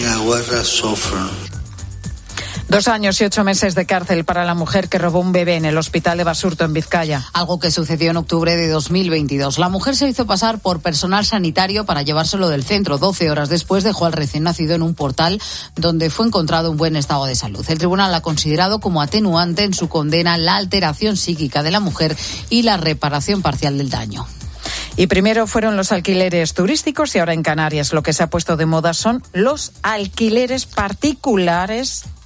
Dos años y ocho meses de cárcel para la mujer que robó un bebé en el hospital de Basurto, en Vizcaya. Algo que sucedió en octubre de dos mil veintidós. La mujer se hizo pasar por personal sanitario para llevárselo del centro. Doce horas después dejó al recién nacido en un portal donde fue encontrado en buen estado de salud. El tribunal ha considerado como atenuante en su condena la alteración psíquica de la mujer y la reparación parcial del daño. Y primero fueron los alquileres turísticos y ahora en Canarias lo que se ha puesto de moda son los alquileres particulares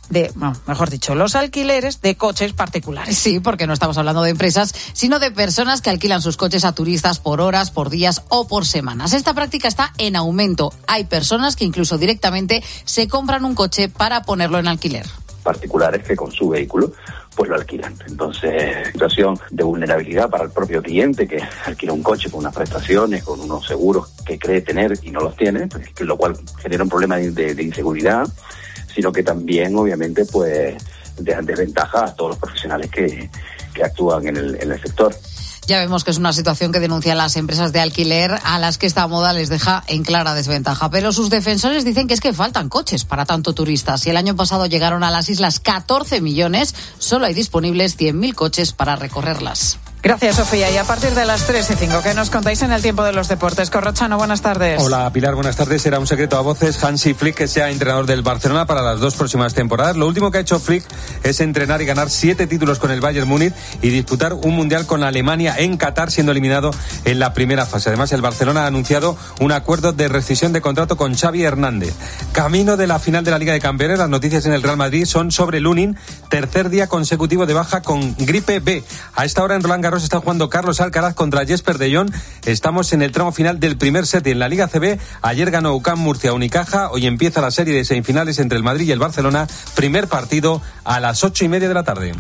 de, bueno, mejor dicho, los alquileres de coches particulares. Sí, porque no estamos hablando de empresas, sino de personas que alquilan sus coches a turistas por horas, por días o por semanas. Esta práctica está en aumento. Hay personas que incluso directamente se compran un coche para ponerlo en alquiler. Particulares que con su vehículo pues lo alquilan. Entonces, situación de vulnerabilidad para el propio cliente que alquila un coche con unas prestaciones, con unos seguros que cree tener y no los tiene, pues, que lo cual genera un problema de, de, de inseguridad, sino que también, obviamente, pues dejan desventaja a todos los profesionales que, que actúan en el, en el sector. Ya vemos que es una situación que denuncian las empresas de alquiler a las que esta moda les deja en clara desventaja. Pero sus defensores dicen que es que faltan coches para tanto turistas. Si el año pasado llegaron a las islas catorce millones, solo hay disponibles cien mil coches para recorrerlas. Gracias, Sofía. Y a partir de las tres y cinco, ¿qué nos contáis en el tiempo de los deportes? Corrochano, buenas tardes. Hola, Pilar, buenas tardes. Era un secreto a voces Hansi Flick que sea entrenador del Barcelona para las dos próximas temporadas. Lo último que ha hecho Flick es entrenar y ganar siete títulos con el Bayern Múnich y disputar un mundial con Alemania en Qatar, siendo eliminado en la primera fase. Además, el Barcelona ha anunciado un acuerdo de rescisión de contrato con Xavi Hernández. Camino de la final de la Liga de Campeones, las noticias en el Real Madrid son sobre Lunin, tercer día consecutivo de baja con gripe B. A esta hora en Roland Garros está jugando Carlos Alcaraz contra Jesper de Jong. Estamos en el tramo final del primer set y en la Liga C B. Ayer ganó U C A M Murcia Unicaja. Hoy empieza la serie de semifinales entre el Madrid y el Barcelona. Primer partido a las ocho y media de la tarde.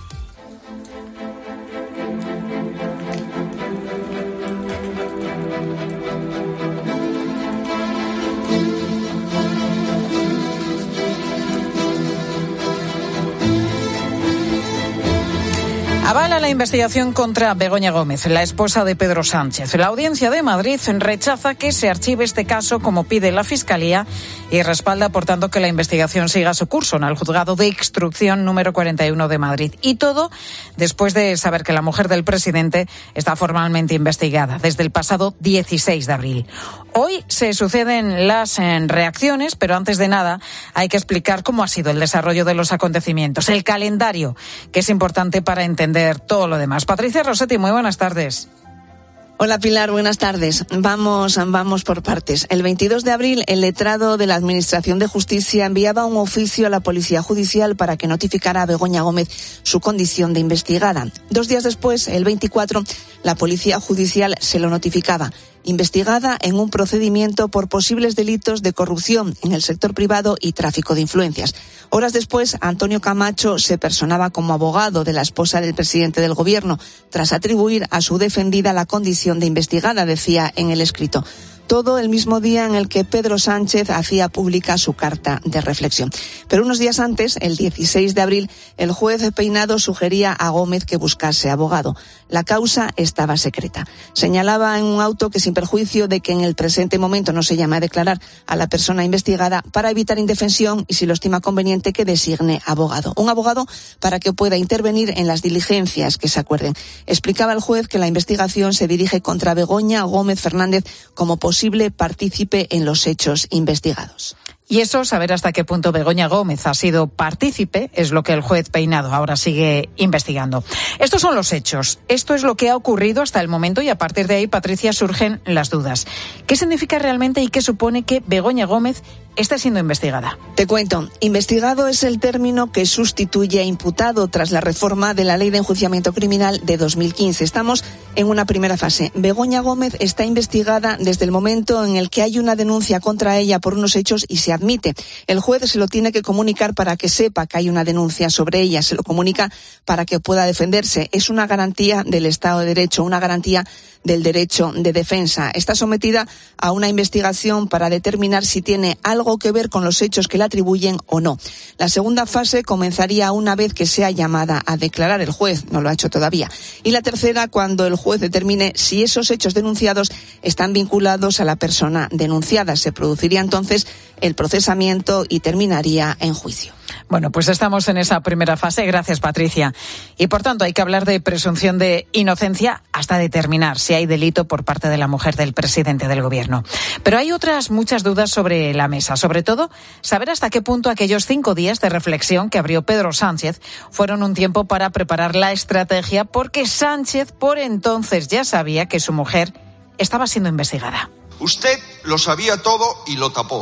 Avala la investigación contra Begoña Gómez, la esposa de Pedro Sánchez. La Audiencia de Madrid rechaza que se archive este caso como pide la Fiscalía y respalda, por tanto, que la investigación siga su curso en el Juzgado de Instrucción número cuarenta y uno de Madrid. Y todo después de saber que la mujer del presidente está formalmente investigada desde el pasado dieciséis de abril. Hoy se suceden las reacciones, pero antes de nada hay que explicar cómo ha sido el desarrollo de los acontecimientos, el calendario, que es importante para entender todo lo demás. Patricia Rossetti, muy buenas tardes. Hola Pilar, buenas tardes. Vamos, vamos por partes. El veintidós de abril, el letrado de la Administración de Justicia enviaba un oficio a la Policía Judicial para que notificara a Begoña Gómez su condición de investigada. Dos días después, el veinticuatro, la Policía Judicial se lo notificaba. Investigada en un procedimiento por posibles delitos de corrupción en el sector privado y tráfico de influencias. Horas después, Antonio Camacho se personaba como abogado de la esposa del presidente del Gobierno, tras atribuir a su defendida la condición de investigada, decía en el escrito. Todo el mismo día en el que Pedro Sánchez hacía pública su carta de reflexión. Pero unos días antes, el dieciséis de abril, el juez Peinado sugería a Gómez que buscase abogado. La causa estaba secreta. Señalaba en un auto que, sin perjuicio de que en el presente momento no se llame a declarar a la persona investigada, para evitar indefensión y, si lo estima conveniente, que designe abogado. Un abogado para que pueda intervenir en las diligencias que se acuerden. Explicaba el juez que la investigación se dirige contra Begoña Gómez Fernández como posible partícipe en los hechos investigados. Y eso, saber hasta qué punto Begoña Gómez ha sido partícipe, es lo que el juez Peinado ahora sigue investigando. Estos son los hechos. Esto es lo que ha ocurrido hasta el momento y a partir de ahí, Patricia, surgen las dudas. ¿Qué significa realmente y qué supone que Begoña Gómez está siendo investigada? Te cuento. Investigado es el término que sustituye a imputado tras la reforma de la Ley de Enjuiciamiento Criminal de dos mil quince. Estamos en una primera fase. Begoña Gómez está investigada desde el momento en el que hay una denuncia contra ella por unos hechos y se admite. El juez se lo tiene que comunicar para que sepa que hay una denuncia sobre ella. Se lo comunica para que pueda defenderse. Es una garantía del Estado de Derecho, una garantía del derecho de defensa. Está sometida a una investigación para determinar si tiene algo que ver con los hechos que le atribuyen o no. La segunda fase comenzaría una vez que sea llamada a declarar. El juez no lo ha hecho todavía. Y la tercera, cuando el juez determine si esos hechos denunciados están vinculados a la persona denunciada. Se produciría entonces el procesamiento y terminaría en juicio. Bueno, pues estamos en esa primera fase. Gracias, Patricia. Y por tanto hay que hablar de presunción de inocencia hasta determinar si hay delito por parte de la mujer del presidente del Gobierno. Pero hay otras muchas dudas sobre la mesa. Sobre todo, saber hasta qué punto aquellos cinco días de reflexión que abrió Pedro Sánchez fueron un tiempo para preparar la estrategia, porque Sánchez por entonces ya sabía que su mujer estaba siendo investigada. Usted lo sabía todo y lo tapó.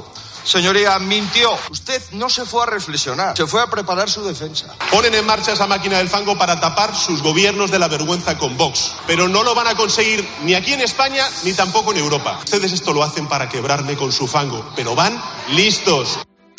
Señoría, mintió. Usted no se fue a reflexionar, se fue a preparar su defensa. Ponen en marcha esa máquina del fango para tapar sus gobiernos de la vergüenza con Vox. Pero no lo van a conseguir ni aquí en España ni tampoco en Europa. Ustedes esto lo hacen para quebrarme con su fango, pero van listos.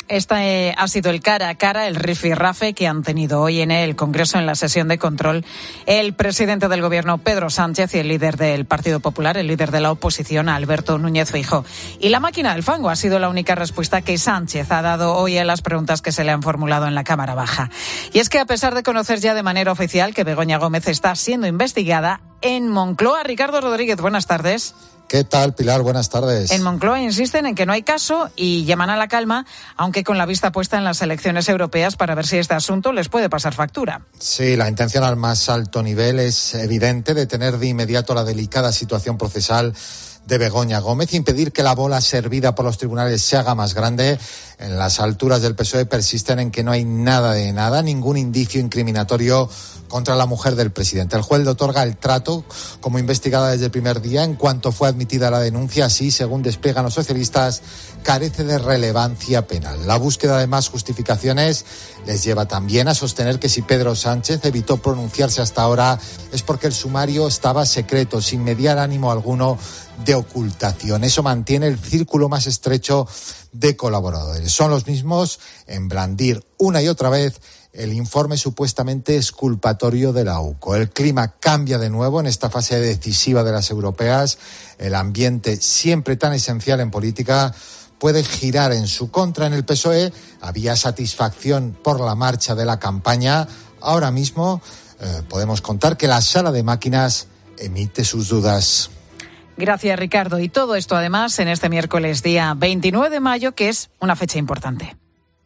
Este ha sido el cara a cara, el rifirrafe que han tenido hoy en el Congreso, en la sesión de control, el presidente del Gobierno, Pedro Sánchez, y el líder del Partido Popular, el líder de la oposición, Alberto Núñez Feijóo. Y la máquina del fango ha sido la única respuesta que Sánchez ha dado hoy a las preguntas que se le han formulado en la Cámara Baja. Y es que, a pesar de conocer ya de manera oficial que Begoña Gómez está siendo investigada, en Moncloa, Ricardo Rodríguez, buenas tardes. ¿Qué tal, Pilar? Buenas tardes. En Moncloa insisten en que no hay caso y llaman a la calma, aunque con la vista puesta en las elecciones europeas para ver si este asunto les puede pasar factura. Sí, la intención al más alto nivel es evidente: detener de inmediato la delicada situación procesal de Begoña Gómez, impedir que la bola servida por los tribunales se haga más grande. En las alturas del P S O E persisten en que no hay nada de nada, ningún indicio incriminatorio contra la mujer del presidente. El juez le otorga el trato como investigada desde el primer día. En cuanto fue admitida la denuncia, así, según despliegan los socialistas, carece de relevancia penal. La búsqueda de más justificaciones les lleva también a sostener que si Pedro Sánchez evitó pronunciarse hasta ahora es porque el sumario estaba secreto, sin mediar ánimo alguno de ocultación. Eso mantiene el círculo más estrecho de colaboradores. Son los mismos en blandir una y otra vez el informe supuestamente exculpatorio de la U C O. El clima cambia de nuevo en esta fase decisiva de las europeas. El ambiente, siempre tan esencial en política, puede girar en su contra. En el P S O E había satisfacción por la marcha de la campaña. Ahora mismo eh, podemos contar que la sala de máquinas emite sus dudas. Gracias, Ricardo. Y todo esto, además, en este miércoles día veintinueve de mayo, que es una fecha importante.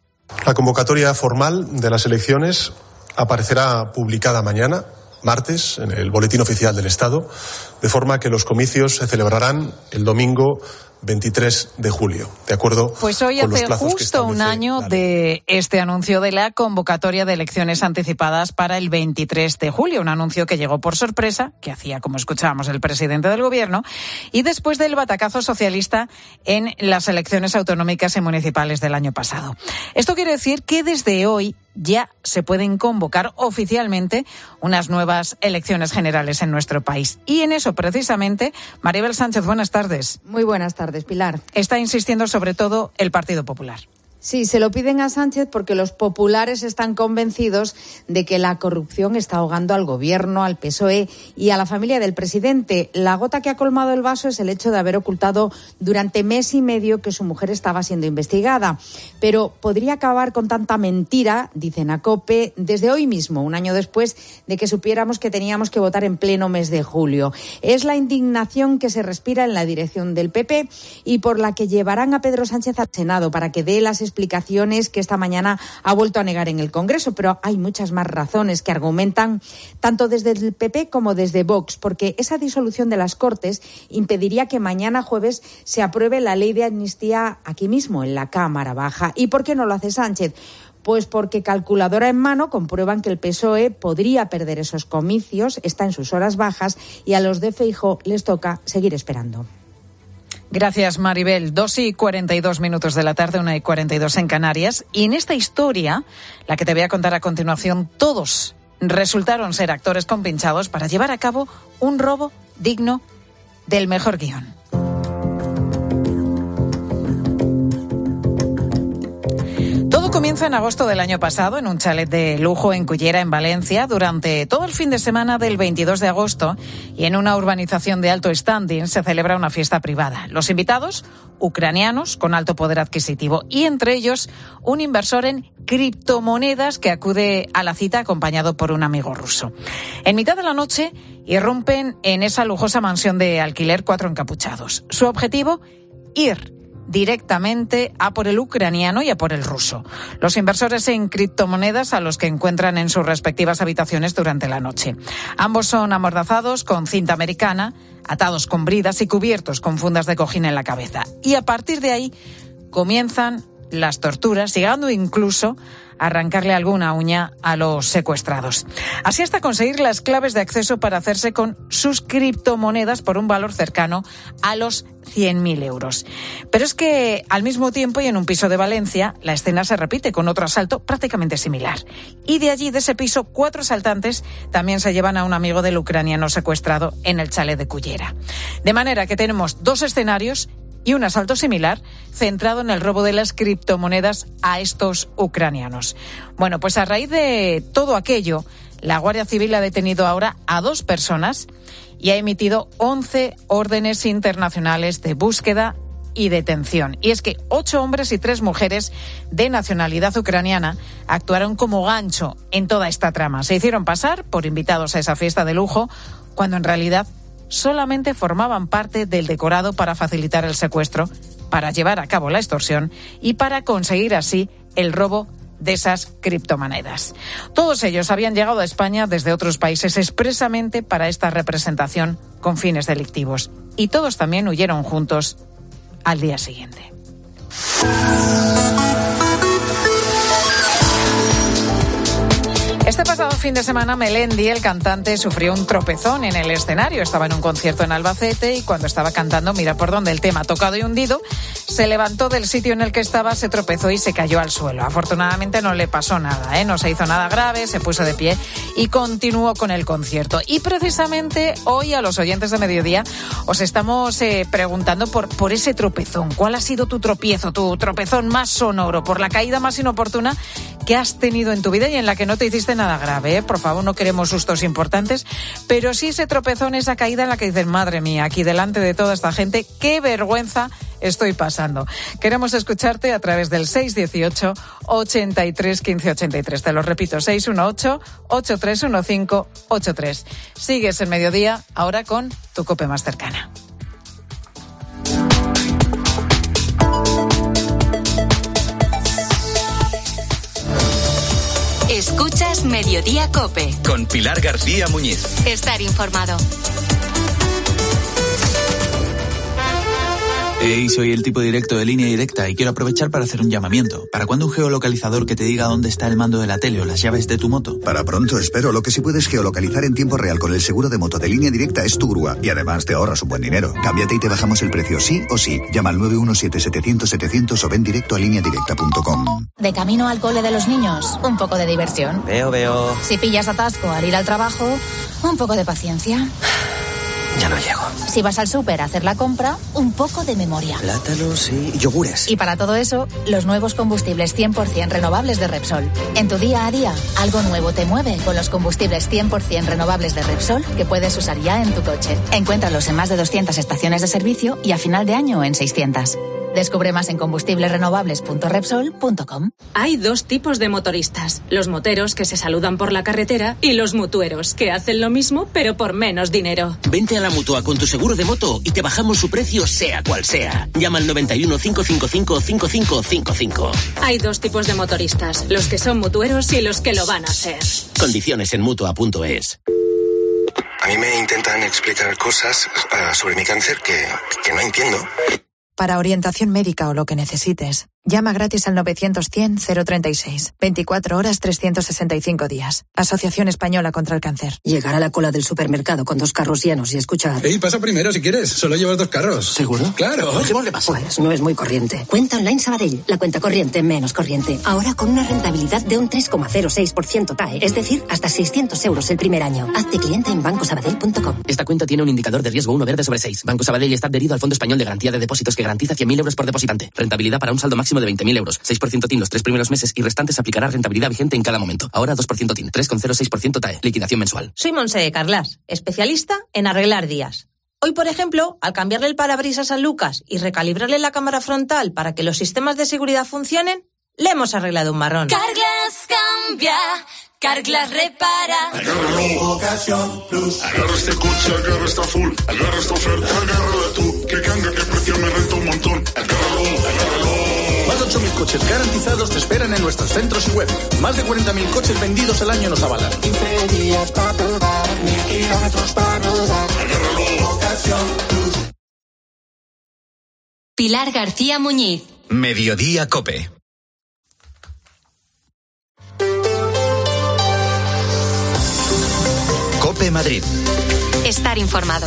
La convocatoria formal de las elecciones aparecerá publicada mañana, martes, en el Boletín Oficial del Estado, de forma que los comicios se celebrarán el domingo veintitrés de julio, de acuerdo pues hoy con los hace plazos que justo un año de este anuncio de la convocatoria de elecciones anticipadas para el veintitrés de julio, un anuncio que llegó por sorpresa, que hacía, como escuchábamos, el presidente del gobierno, y después del batacazo socialista en las elecciones autonómicas y municipales del año pasado. Esto quiere decir que desde hoy ya se pueden convocar oficialmente unas nuevas elecciones generales en nuestro país. Y en eso, precisamente, Maribel Sánchez, buenas tardes. Muy buenas tardes, Pilar. Está insistiendo sobre todo el Partido Popular. Sí, se lo piden a Sánchez porque los populares están convencidos de que la corrupción está ahogando al gobierno, al P S O E y a la familia del presidente. La gota que ha colmado el vaso es el hecho de haber ocultado durante mes y medio que su mujer estaba siendo investigada. Pero podría acabar con tanta mentira, dicen a COPE, desde hoy mismo, un año después de que supiéramos que teníamos que votar en pleno mes de julio. Es la indignación que se respira en la dirección del P P y por la que llevarán a Pedro Sánchez al Senado para que dé las explicaciones que esta mañana ha vuelto a negar en el Congreso, pero hay muchas más razones que argumentan tanto desde el P P como desde Vox, porque esa disolución de las Cortes impediría que mañana jueves se apruebe la ley de amnistía aquí mismo, en la Cámara Baja. ¿Y por qué no lo hace Sánchez? Pues porque, calculadora en mano, comprueban que el P S O E podría perder esos comicios, está en sus horas bajas y a los de Feijóo les toca seguir esperando. Gracias, Maribel. Dos y cuarenta y dos minutos de la tarde, una y cuarenta y dos en Canarias. Y en esta historia, la que te voy a contar a continuación, todos resultaron ser actores compinchados para llevar a cabo un robo digno del mejor guión. Todo comienza en agosto del año pasado en un chalet de lujo en Cullera, en Valencia, durante todo el fin de semana del veintidós de agosto, y en una urbanización de alto standing se celebra una fiesta privada. Los invitados, ucranianos con alto poder adquisitivo, y entre ellos un inversor en criptomonedas que acude a la cita acompañado por un amigo ruso. En mitad de la noche irrumpen en esa lujosa mansión de alquiler cuatro encapuchados. Su objetivo, ir directamente a por el ucraniano y a por el ruso. Los inversores en criptomonedas a los que encuentran en sus respectivas habitaciones durante la noche. Ambos son amordazados con cinta americana, atados con bridas y cubiertos con fundas de cojín en la cabeza. Y a partir de ahí comienzan las torturas, llegando incluso arrancarle alguna uña a los secuestrados. Así hasta conseguir las claves de acceso para hacerse con sus criptomonedas por un valor cercano a los cien mil euros. Pero es que al mismo tiempo y en un piso de Valencia, la escena se repite con otro asalto prácticamente similar. Y de allí, de ese piso, cuatro asaltantes también se llevan a un amigo del ucraniano secuestrado en el chalet de Cullera. De manera que tenemos dos escenarios y un asalto similar centrado en el robo de las criptomonedas a estos ucranianos. Bueno, pues a raíz de todo aquello, la Guardia Civil ha detenido ahora a dos personas y ha emitido once órdenes internacionales de búsqueda y detención. Y es que ocho hombres y tres mujeres de nacionalidad ucraniana actuaron como gancho en toda esta trama. Se hicieron pasar por invitados a esa fiesta de lujo, cuando en realidad solamente formaban parte del decorado para facilitar el secuestro, para llevar a cabo la extorsión y para conseguir así el robo de esas criptomonedas. Todos ellos habían llegado a España desde otros países expresamente para esta representación con fines delictivos. Y todos también huyeron juntos al día siguiente. Este pasado fin de semana, Melendi, el cantante, sufrió un tropezón en el escenario. Estaba en un concierto en Albacete y cuando estaba cantando Mira por dónde, el tema Tocado y hundido, se levantó del sitio en el que estaba, se tropezó y se cayó al suelo. Afortunadamente no le pasó nada, ¿eh? No se hizo nada grave, se puso de pie y continuó con el concierto. Y precisamente hoy a los oyentes de Mediodía os estamos eh, preguntando por, por ese tropezón. ¿Cuál ha sido tu tropiezo, tu tropezón más sonoro, por la caída más inoportuna que has tenido en tu vida y en la que no te hiciste nada grave, ¿eh? Por favor, no queremos sustos importantes, pero sí se tropezó en esa caída en la que dices, madre mía, aquí delante de toda esta gente, qué vergüenza estoy pasando. Queremos escucharte a través del seis dieciocho, ochenta y tres, quince ochenta y tres. Te lo repito, seis uno ocho, ocho tres uno cinco, ocho tres. Sigues en Mediodía, ahora con tu COPE más cercana. Escuchas Mediodía COPE. Con Pilar García Muñiz. Estar informado. Hey, soy el tipo directo de Línea Directa y quiero aprovechar para hacer un llamamiento. ¿Para cuándo un geolocalizador que te diga dónde está el mando de la tele o las llaves de tu moto? Para pronto, espero. Lo que sí puedes geolocalizar en tiempo real con el seguro de moto de Línea Directa es tu grúa. Y además te ahorras un buen dinero. Cámbiate y te bajamos el precio sí o sí. Llama al nueve uno siete, setecientos, setecientos o ven directo a línea directa punto com. De camino al cole de los niños, un poco de diversión. Veo, veo. Si pillas atasco al ir al trabajo, un poco de paciencia. Ya no llego. Si vas al súper a hacer la compra, un poco de memoria. Plátanos y yogures. Y para todo eso, los nuevos combustibles cien por ciento renovables de Repsol. En tu día a día, algo nuevo te mueve con los combustibles cien por ciento renovables de Repsol que puedes usar ya en tu coche. Encuéntralos en más de doscientas estaciones de servicio y a final de año en seiscientas. Descubre más en combustibles renovables punto repsol punto com. Hay dos tipos de motoristas. Los moteros que se saludan por la carretera y los mutueros que hacen lo mismo pero por menos dinero. Vente a la Mutua con tu seguro de moto y te bajamos su precio sea cual sea. Llama al noventa y uno, cinco cinco cinco, cinco cinco cinco cinco. Hay dos tipos de motoristas. Los que son mutueros y los que lo van a ser. Condiciones en mutua punto es. A mí me intentan explicar cosas uh, sobre mi cáncer que, que no entiendo. Para orientación médica o lo que necesites, llama gratis al novecientos cien cero treinta y seis. veinticuatro horas, trescientos sesenta y cinco días. Asociación Española contra el Cáncer. Llegar a la cola del supermercado con dos carros llenos y escuchar... Ey, pasa primero si quieres. Solo llevas dos carros. ¿Seguro? ¡Claro! Dejémosle pasar. Pues no es muy corriente. Cuenta Online Sabadell. La cuenta corriente menos corriente. Ahora con una rentabilidad de un tres coma cero seis por ciento T A E. Es decir, hasta seiscientos euros el primer año. Hazte cliente en banco sabadell punto com. Esta cuenta tiene un indicador de riesgo uno verde sobre seis. Banco Sabadell está adherido al Fondo Español de Garantía de Depósitos que garantiza cien mil euros por depositante. Rentabilidad para un saldo máximo de veinte mil euros. seis por ciento T I N los tres primeros meses y restantes aplicará rentabilidad vigente en cada momento. Ahora dos por ciento T I N, tres coma cero seis por ciento T A E. Liquidación mensual. Soy Montse Carlas, especialista en arreglar días. Hoy, por ejemplo, al cambiarle el parabrisas a Lucas y recalibrarle la cámara frontal para que los sistemas de seguridad funcionen, le hemos arreglado un marrón. Carglass cambia, Carglass repara. Agárralo, ocasión plus. Agarra este coche, agarra esta full. Agarra esta oferta, agárrala tú. Que cambia, que precio me renta un montón. Agárralo, agárralo. Más de ocho mil coches garantizados te esperan en nuestros centros y web. Más de cuarenta mil coches vendidos al año nos avalan. quince días para probar, mil kilómetros para rodar. Agárralo, ocasión plus. Pilar García Muñiz. Mediodía COPE. COPE Madrid. Estar informado.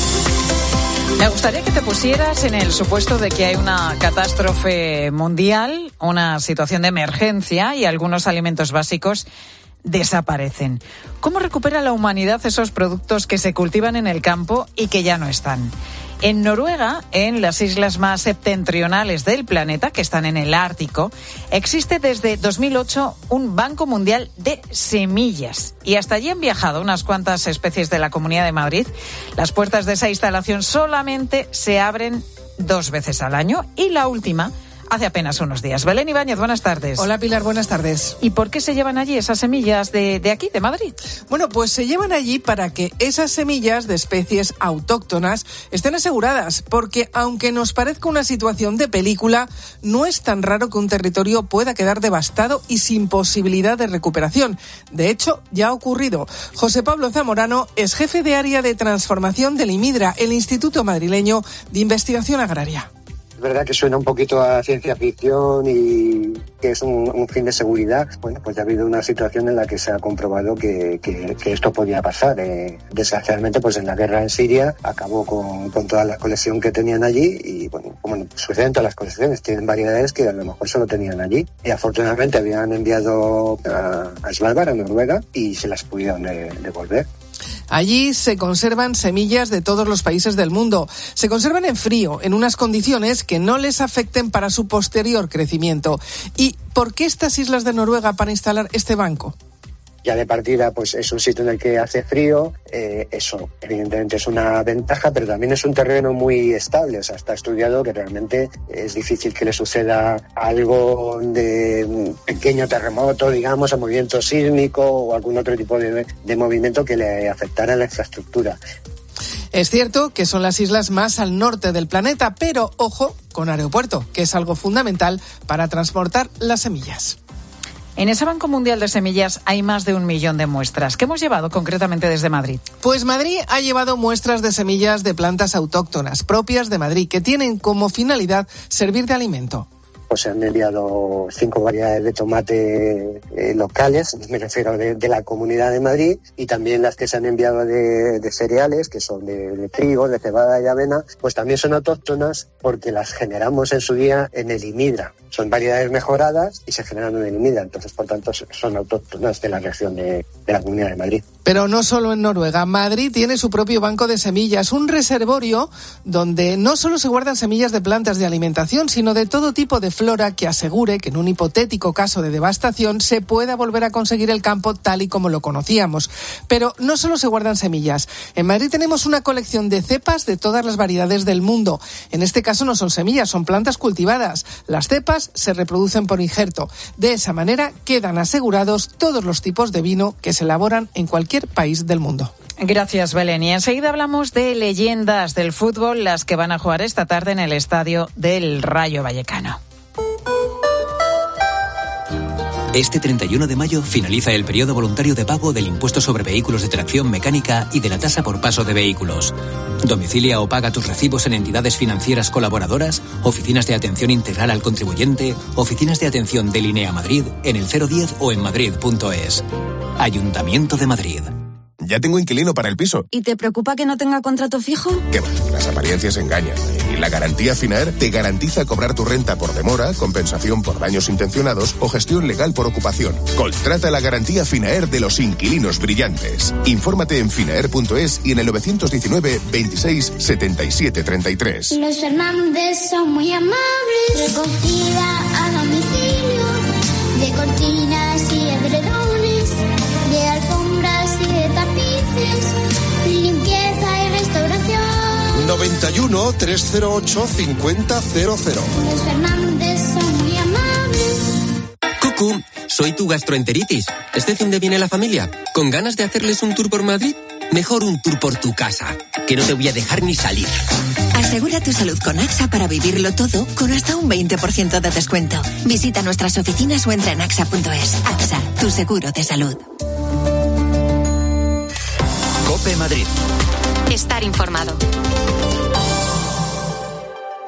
Me gustaría que te pusieras en el supuesto de que hay una catástrofe mundial, una situación de emergencia y algunos alimentos básicos desaparecen. ¿Cómo recupera la humanidad esos productos que se cultivan en el campo y que ya no están? En Noruega, en las islas más septentrionales del planeta, que están en el Ártico, existe desde dos mil ocho un Banco Mundial de Semillas. Y hasta allí han viajado unas cuantas especies de la Comunidad de Madrid. Las puertas de esa instalación solamente se abren dos veces al año y la última hace apenas unos días. Belén Ibáñez, buenas tardes. Hola Pilar, buenas tardes. ¿Y por qué se llevan allí esas semillas de, de aquí, de Madrid? Bueno, pues se llevan allí para que esas semillas de especies autóctonas estén aseguradas, porque aunque nos parezca una situación de película, no es tan raro que un territorio pueda quedar devastado y sin posibilidad de recuperación. De hecho, ya ha ocurrido. José Pablo Zamorano es jefe de área de transformación del IMIDRA, el Instituto Madrileño de Investigación Agraria. Es verdad que suena un poquito a ciencia ficción y que es un, un fin de seguridad. Bueno, pues ya ha habido una situación en la que se ha comprobado que, que, que esto podía pasar. Eh, desgraciadamente, pues en la guerra en Siria acabó con, con toda la colección que tenían allí y, bueno, como sucede en todas las colecciones, tienen variedades que a lo mejor solo tenían allí. Y afortunadamente habían enviado a, a Svalbard, a Noruega, y se las pudieron de, devolver. Allí se conservan semillas de todos los países del mundo. Se conservan en frío, en unas condiciones que no les afecten para su posterior crecimiento. ¿Y por qué estas islas de Noruega para instalar este banco? Ya de partida, pues es un sitio en el que hace frío, eh, eso evidentemente es una ventaja, pero también es un terreno muy estable. O sea, está estudiado que realmente es difícil que le suceda algo de un pequeño terremoto, digamos, o movimiento sísmico o algún otro tipo de, de movimiento que le afectara a la infraestructura. Es cierto que son las islas más al norte del planeta, pero ojo con aeropuerto, que es algo fundamental para transportar las semillas. En ese Banco Mundial de Semillas hay más de un millón de muestras. ¿Qué hemos llevado concretamente desde Madrid? Pues Madrid ha llevado muestras de semillas de plantas autóctonas propias de Madrid que tienen como finalidad servir de alimento. Pues se han enviado cinco variedades de tomate eh, locales, me refiero de, de la Comunidad de Madrid, y también las que se han enviado de, de cereales, que son de, de trigo, de cebada y avena, pues también son autóctonas porque las generamos en su día en el IMIDRA. Son variedades mejoradas y se generan en el IMIDRA, entonces por tanto son autóctonas de la región de, de la Comunidad de Madrid. Pero no solo en Noruega, Madrid tiene su propio banco de semillas, un reservorio donde no solo se guardan semillas de plantas de alimentación, sino de todo tipo de flora que asegure que en un hipotético caso de devastación se pueda volver a conseguir el campo tal y como lo conocíamos. Pero no solo se guardan semillas. En Madrid tenemos una colección de cepas de todas las variedades del mundo. En este caso no son semillas, son plantas cultivadas. Las cepas se reproducen por injerto. De esa manera quedan asegurados todos los tipos de vino que se elaboran en cualquier país del mundo. Gracias, Belén. Y enseguida hablamos de leyendas del fútbol, las que van a jugar esta tarde en el estadio del Rayo Vallecano. Este treinta y uno de mayo finaliza el periodo voluntario de pago del impuesto sobre vehículos de tracción mecánica y de la tasa por paso de vehículos. Domicilia o paga tus recibos en entidades financieras colaboradoras, oficinas de atención integral al contribuyente, oficinas de atención de Linea Madrid, en el cero diez o en madrid punto es. Ayuntamiento de Madrid. Ya tengo inquilino para el piso. ¿Y te preocupa que no tenga contrato fijo? ¿Qué va? Las apariencias engañan. Y la garantía FINAER te garantiza cobrar tu renta por demora, compensación por daños intencionados o gestión legal por ocupación. Contrata la garantía FINAER de los inquilinos brillantes. Infórmate en finaer punto es y en el nueve uno nueve, veintiséis, setenta y siete, treinta y tres. Los Fernández son muy amables. Recogida a domicilio de cortinas y edredones, de alfombras y de tapices, limpieza y restauración. noventa y uno, trescientos ocho, cincuenta, cero cero. Los Fernández son muy amables. Cucú, soy tu gastroenteritis. ¿Este fin de viene la familia? ¿Con ganas de hacerles un tour por Madrid? Mejor un tour por tu casa, que no te voy a dejar ni salir. Asegura tu salud con AXA para vivirlo todo con hasta un veinte por ciento de descuento. Visita nuestras oficinas o entra en axa punto es. AXA, tu seguro de salud. COPE Madrid. Estar informado.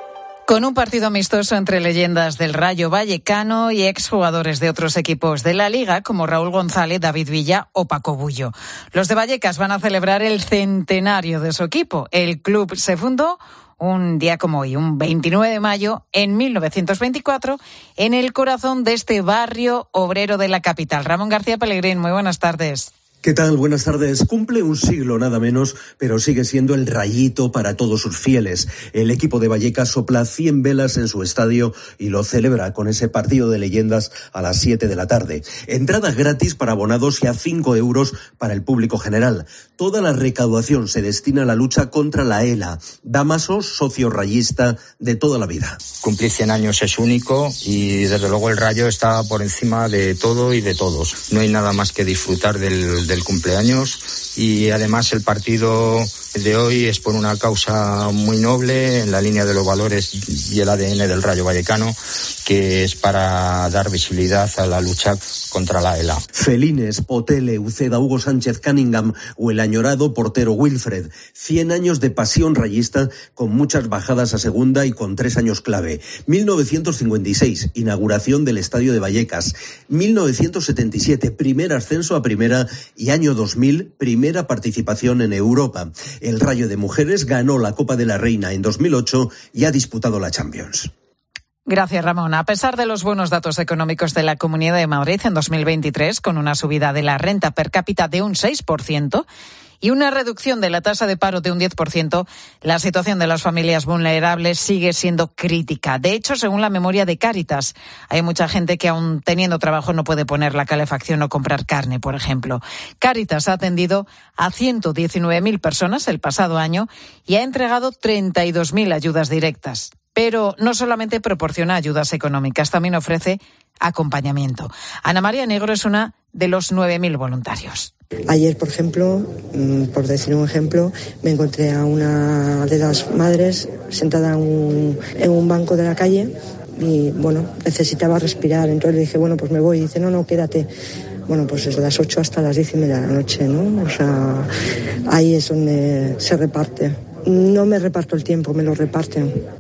Con un partido amistoso entre leyendas del Rayo Vallecano y exjugadores de otros equipos de la Liga, como Raúl González, David Villa o Paco Bullo. Los de Vallecas van a celebrar el centenario de su equipo. El club se fundó un día como hoy, un veintinueve de mayo, en mil novecientos veinticuatro, en el corazón de este barrio obrero de la capital. Ramón García Pellegrín, muy buenas tardes. ¿Qué tal? Buenas tardes. Cumple un siglo nada menos, pero sigue siendo el Rayito para todos sus fieles. El equipo de Vallecas sopla cien velas en su estadio y lo celebra con ese partido de leyendas a las siete de la tarde. Entrada gratis para abonados y a cinco euros para el público general. Toda la recaudación se destina a la lucha contra la ELA. Damaso, socio rayista de toda la vida. Cumplir cien años es único y desde luego el Rayo está por encima de todo y de todos. No hay nada más que disfrutar del del cumpleaños y además el partido de hoy es por una causa muy noble en la línea de los valores y el A D N del Rayo Vallecano, que es para dar visibilidad a la lucha contra la ELA. Felines, Potele, Uceda, Hugo Sánchez Cunningham o el añorado portero Wilfred. Cien años de pasión rayista con muchas bajadas a segunda y con tres años clave. mil novecientos cincuenta y seis, inauguración del Estadio de Vallecas. mil novecientos setenta y siete, primer ascenso a primera y año dos mil, primera participación en Europa. El Rayo de Mujeres ganó la Copa de la Reina en dos mil ocho y ha disputado la Champions. Gracias, Ramón. A pesar de los buenos datos económicos de la Comunidad de Madrid en dos mil veintitrés, con una subida de la renta per cápita de un seis por ciento y una reducción de la tasa de paro de un diez por ciento, la situación de las familias vulnerables sigue siendo crítica. De hecho, según la memoria de Cáritas, hay mucha gente que aún teniendo trabajo no puede poner la calefacción o comprar carne, por ejemplo. Cáritas ha atendido a ciento diecinueve mil personas el pasado año y ha entregado treinta y dos mil ayudas directas. Pero no solamente proporciona ayudas económicas, también ofrece acompañamiento. Ana María Negro es una de los nueve mil voluntarios. Ayer, por ejemplo, por decir un ejemplo, me encontré a una de las madres sentada en un, en un banco de la calle y, bueno, necesitaba respirar. Entonces le dije, bueno, pues me voy. Y dice, no, no, quédate. Bueno, pues desde las ocho hasta las diez y media de la noche, ¿no? O sea, ahí es donde se reparte. No me reparto el tiempo, me lo reparten.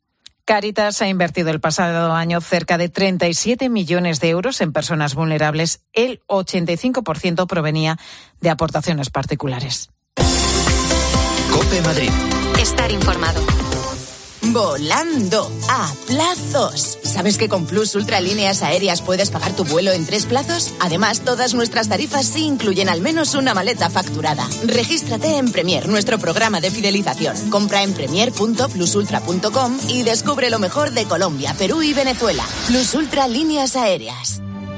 Cáritas ha invertido el pasado año cerca de treinta y siete millones de euros en personas vulnerables. El ochenta y cinco por ciento provenía de aportaciones particulares. COPE Madrid. Estar informado. Volando a plazos. ¿Sabes que con Plus Ultra Líneas Aéreas puedes pagar tu vuelo en tres plazos? Además, todas nuestras tarifas sí incluyen al menos una maleta facturada. Regístrate en Premier, nuestro programa de fidelización. Compra en premier punto plus ultra punto com y descubre lo mejor de Colombia, Perú y Venezuela. Plus Ultra Líneas Aéreas.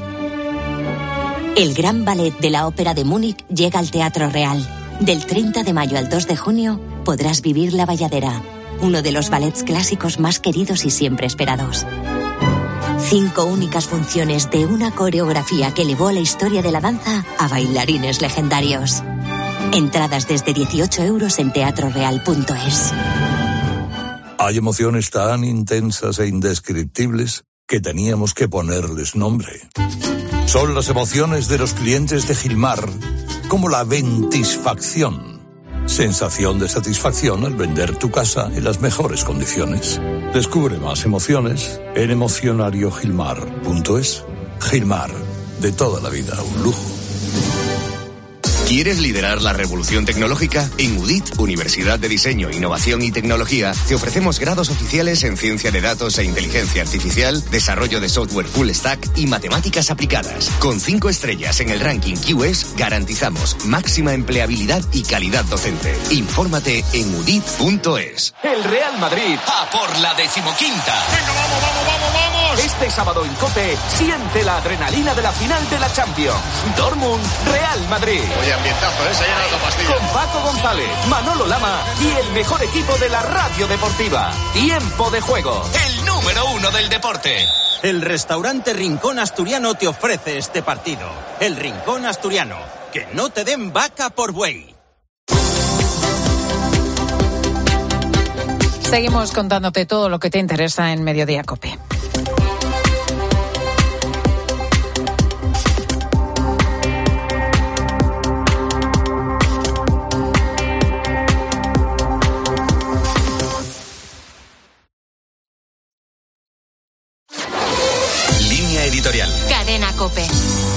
El Gran Ballet de la Ópera de Múnich llega al Teatro Real. Del treinta de mayo al dos de junio podrás vivir La Bayadera, uno de los ballets clásicos más queridos y siempre esperados. Cinco únicas funciones de una coreografía que elevó la historia de la danza a bailarines legendarios. Entradas desde dieciocho euros en teatro real punto es. Hay emociones tan intensas e indescriptibles que teníamos que ponerles nombre. Son las emociones de los clientes de Gilmar, como la ventisfacción. Sensación de satisfacción al vender tu casa en las mejores condiciones. Descubre más emociones en emocionario gilmar punto es. Gilmar, de toda la vida, un lujo. ¿Quieres liderar la revolución tecnológica? En U D I T, Universidad de Diseño, Innovación y Tecnología, te ofrecemos grados oficiales en Ciencia de Datos e Inteligencia Artificial, Desarrollo de Software Full Stack y Matemáticas Aplicadas. Con cinco estrellas en el ranking Q S, garantizamos máxima empleabilidad y calidad docente. Infórmate en U D I T punto es. El Real Madrid a por la decimoquinta. ¡Venga, vamos, vamos, vamos, vamos! Este sábado en COPE, siente la adrenalina de la final de la Champions. Dortmund, Real Madrid. Oye, ambientazo, ¿eh? Se ha llenado la pastilla. Con Paco González, Manolo Lama y el mejor equipo de la radio deportiva. Tiempo de juego. El número uno del deporte. El restaurante Rincón Asturiano te ofrece este partido. El Rincón Asturiano. Que no te den vaca por buey. Seguimos contándote todo lo que te interesa en Mediodía COPE. Línea editorial. Cadena COPE.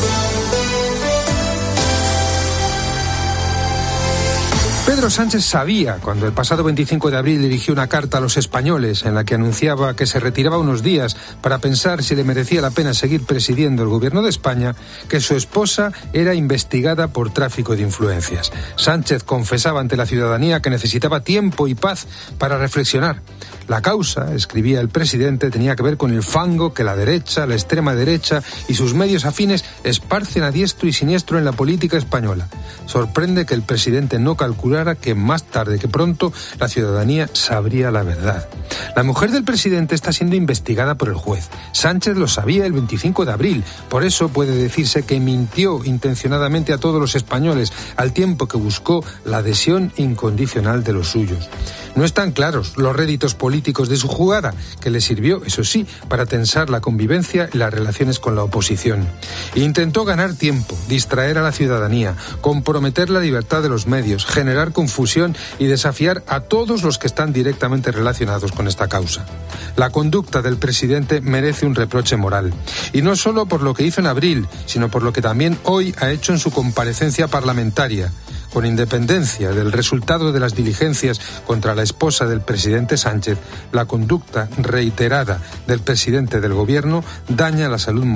Pedro Sánchez sabía, cuando el pasado veinticinco de abril dirigió una carta a los españoles en la que anunciaba que se retiraba unos días para pensar si le merecía la pena seguir presidiendo el gobierno de España, que su esposa era investigada por tráfico de influencias. Sánchez confesaba ante la ciudadanía que necesitaba tiempo y paz para reflexionar. La causa, escribía el presidente, tenía que ver con el fango que la derecha, la extrema derecha y sus medios afines esparcen a diestro y siniestro en la política española. Sorprende que el presidente no calculara que más tarde que pronto la ciudadanía sabría la verdad. La mujer del presidente está siendo investigada por el juez. Sánchez lo sabía el veinticinco de abril, por eso puede decirse que mintió intencionadamente a todos los españoles, al tiempo que buscó la adhesión incondicional de los suyos. No están claros los réditos políticos de su jugada, que le sirvió, eso sí, para tensar la convivencia y las relaciones con la oposición. Intentó ganar tiempo, distraer a la ciudadanía, comprometer la libertad de los medios, generar confusión y desafiar a todos los que están directamente relacionados con esta causa. La conducta del presidente merece un reproche moral. Y no solo por lo que hizo en abril, sino por lo que también hoy ha hecho en su comparecencia parlamentaria. Con independencia del resultado de las diligencias contra la esposa del presidente Sánchez, la conducta reiterada del presidente del gobierno daña la salud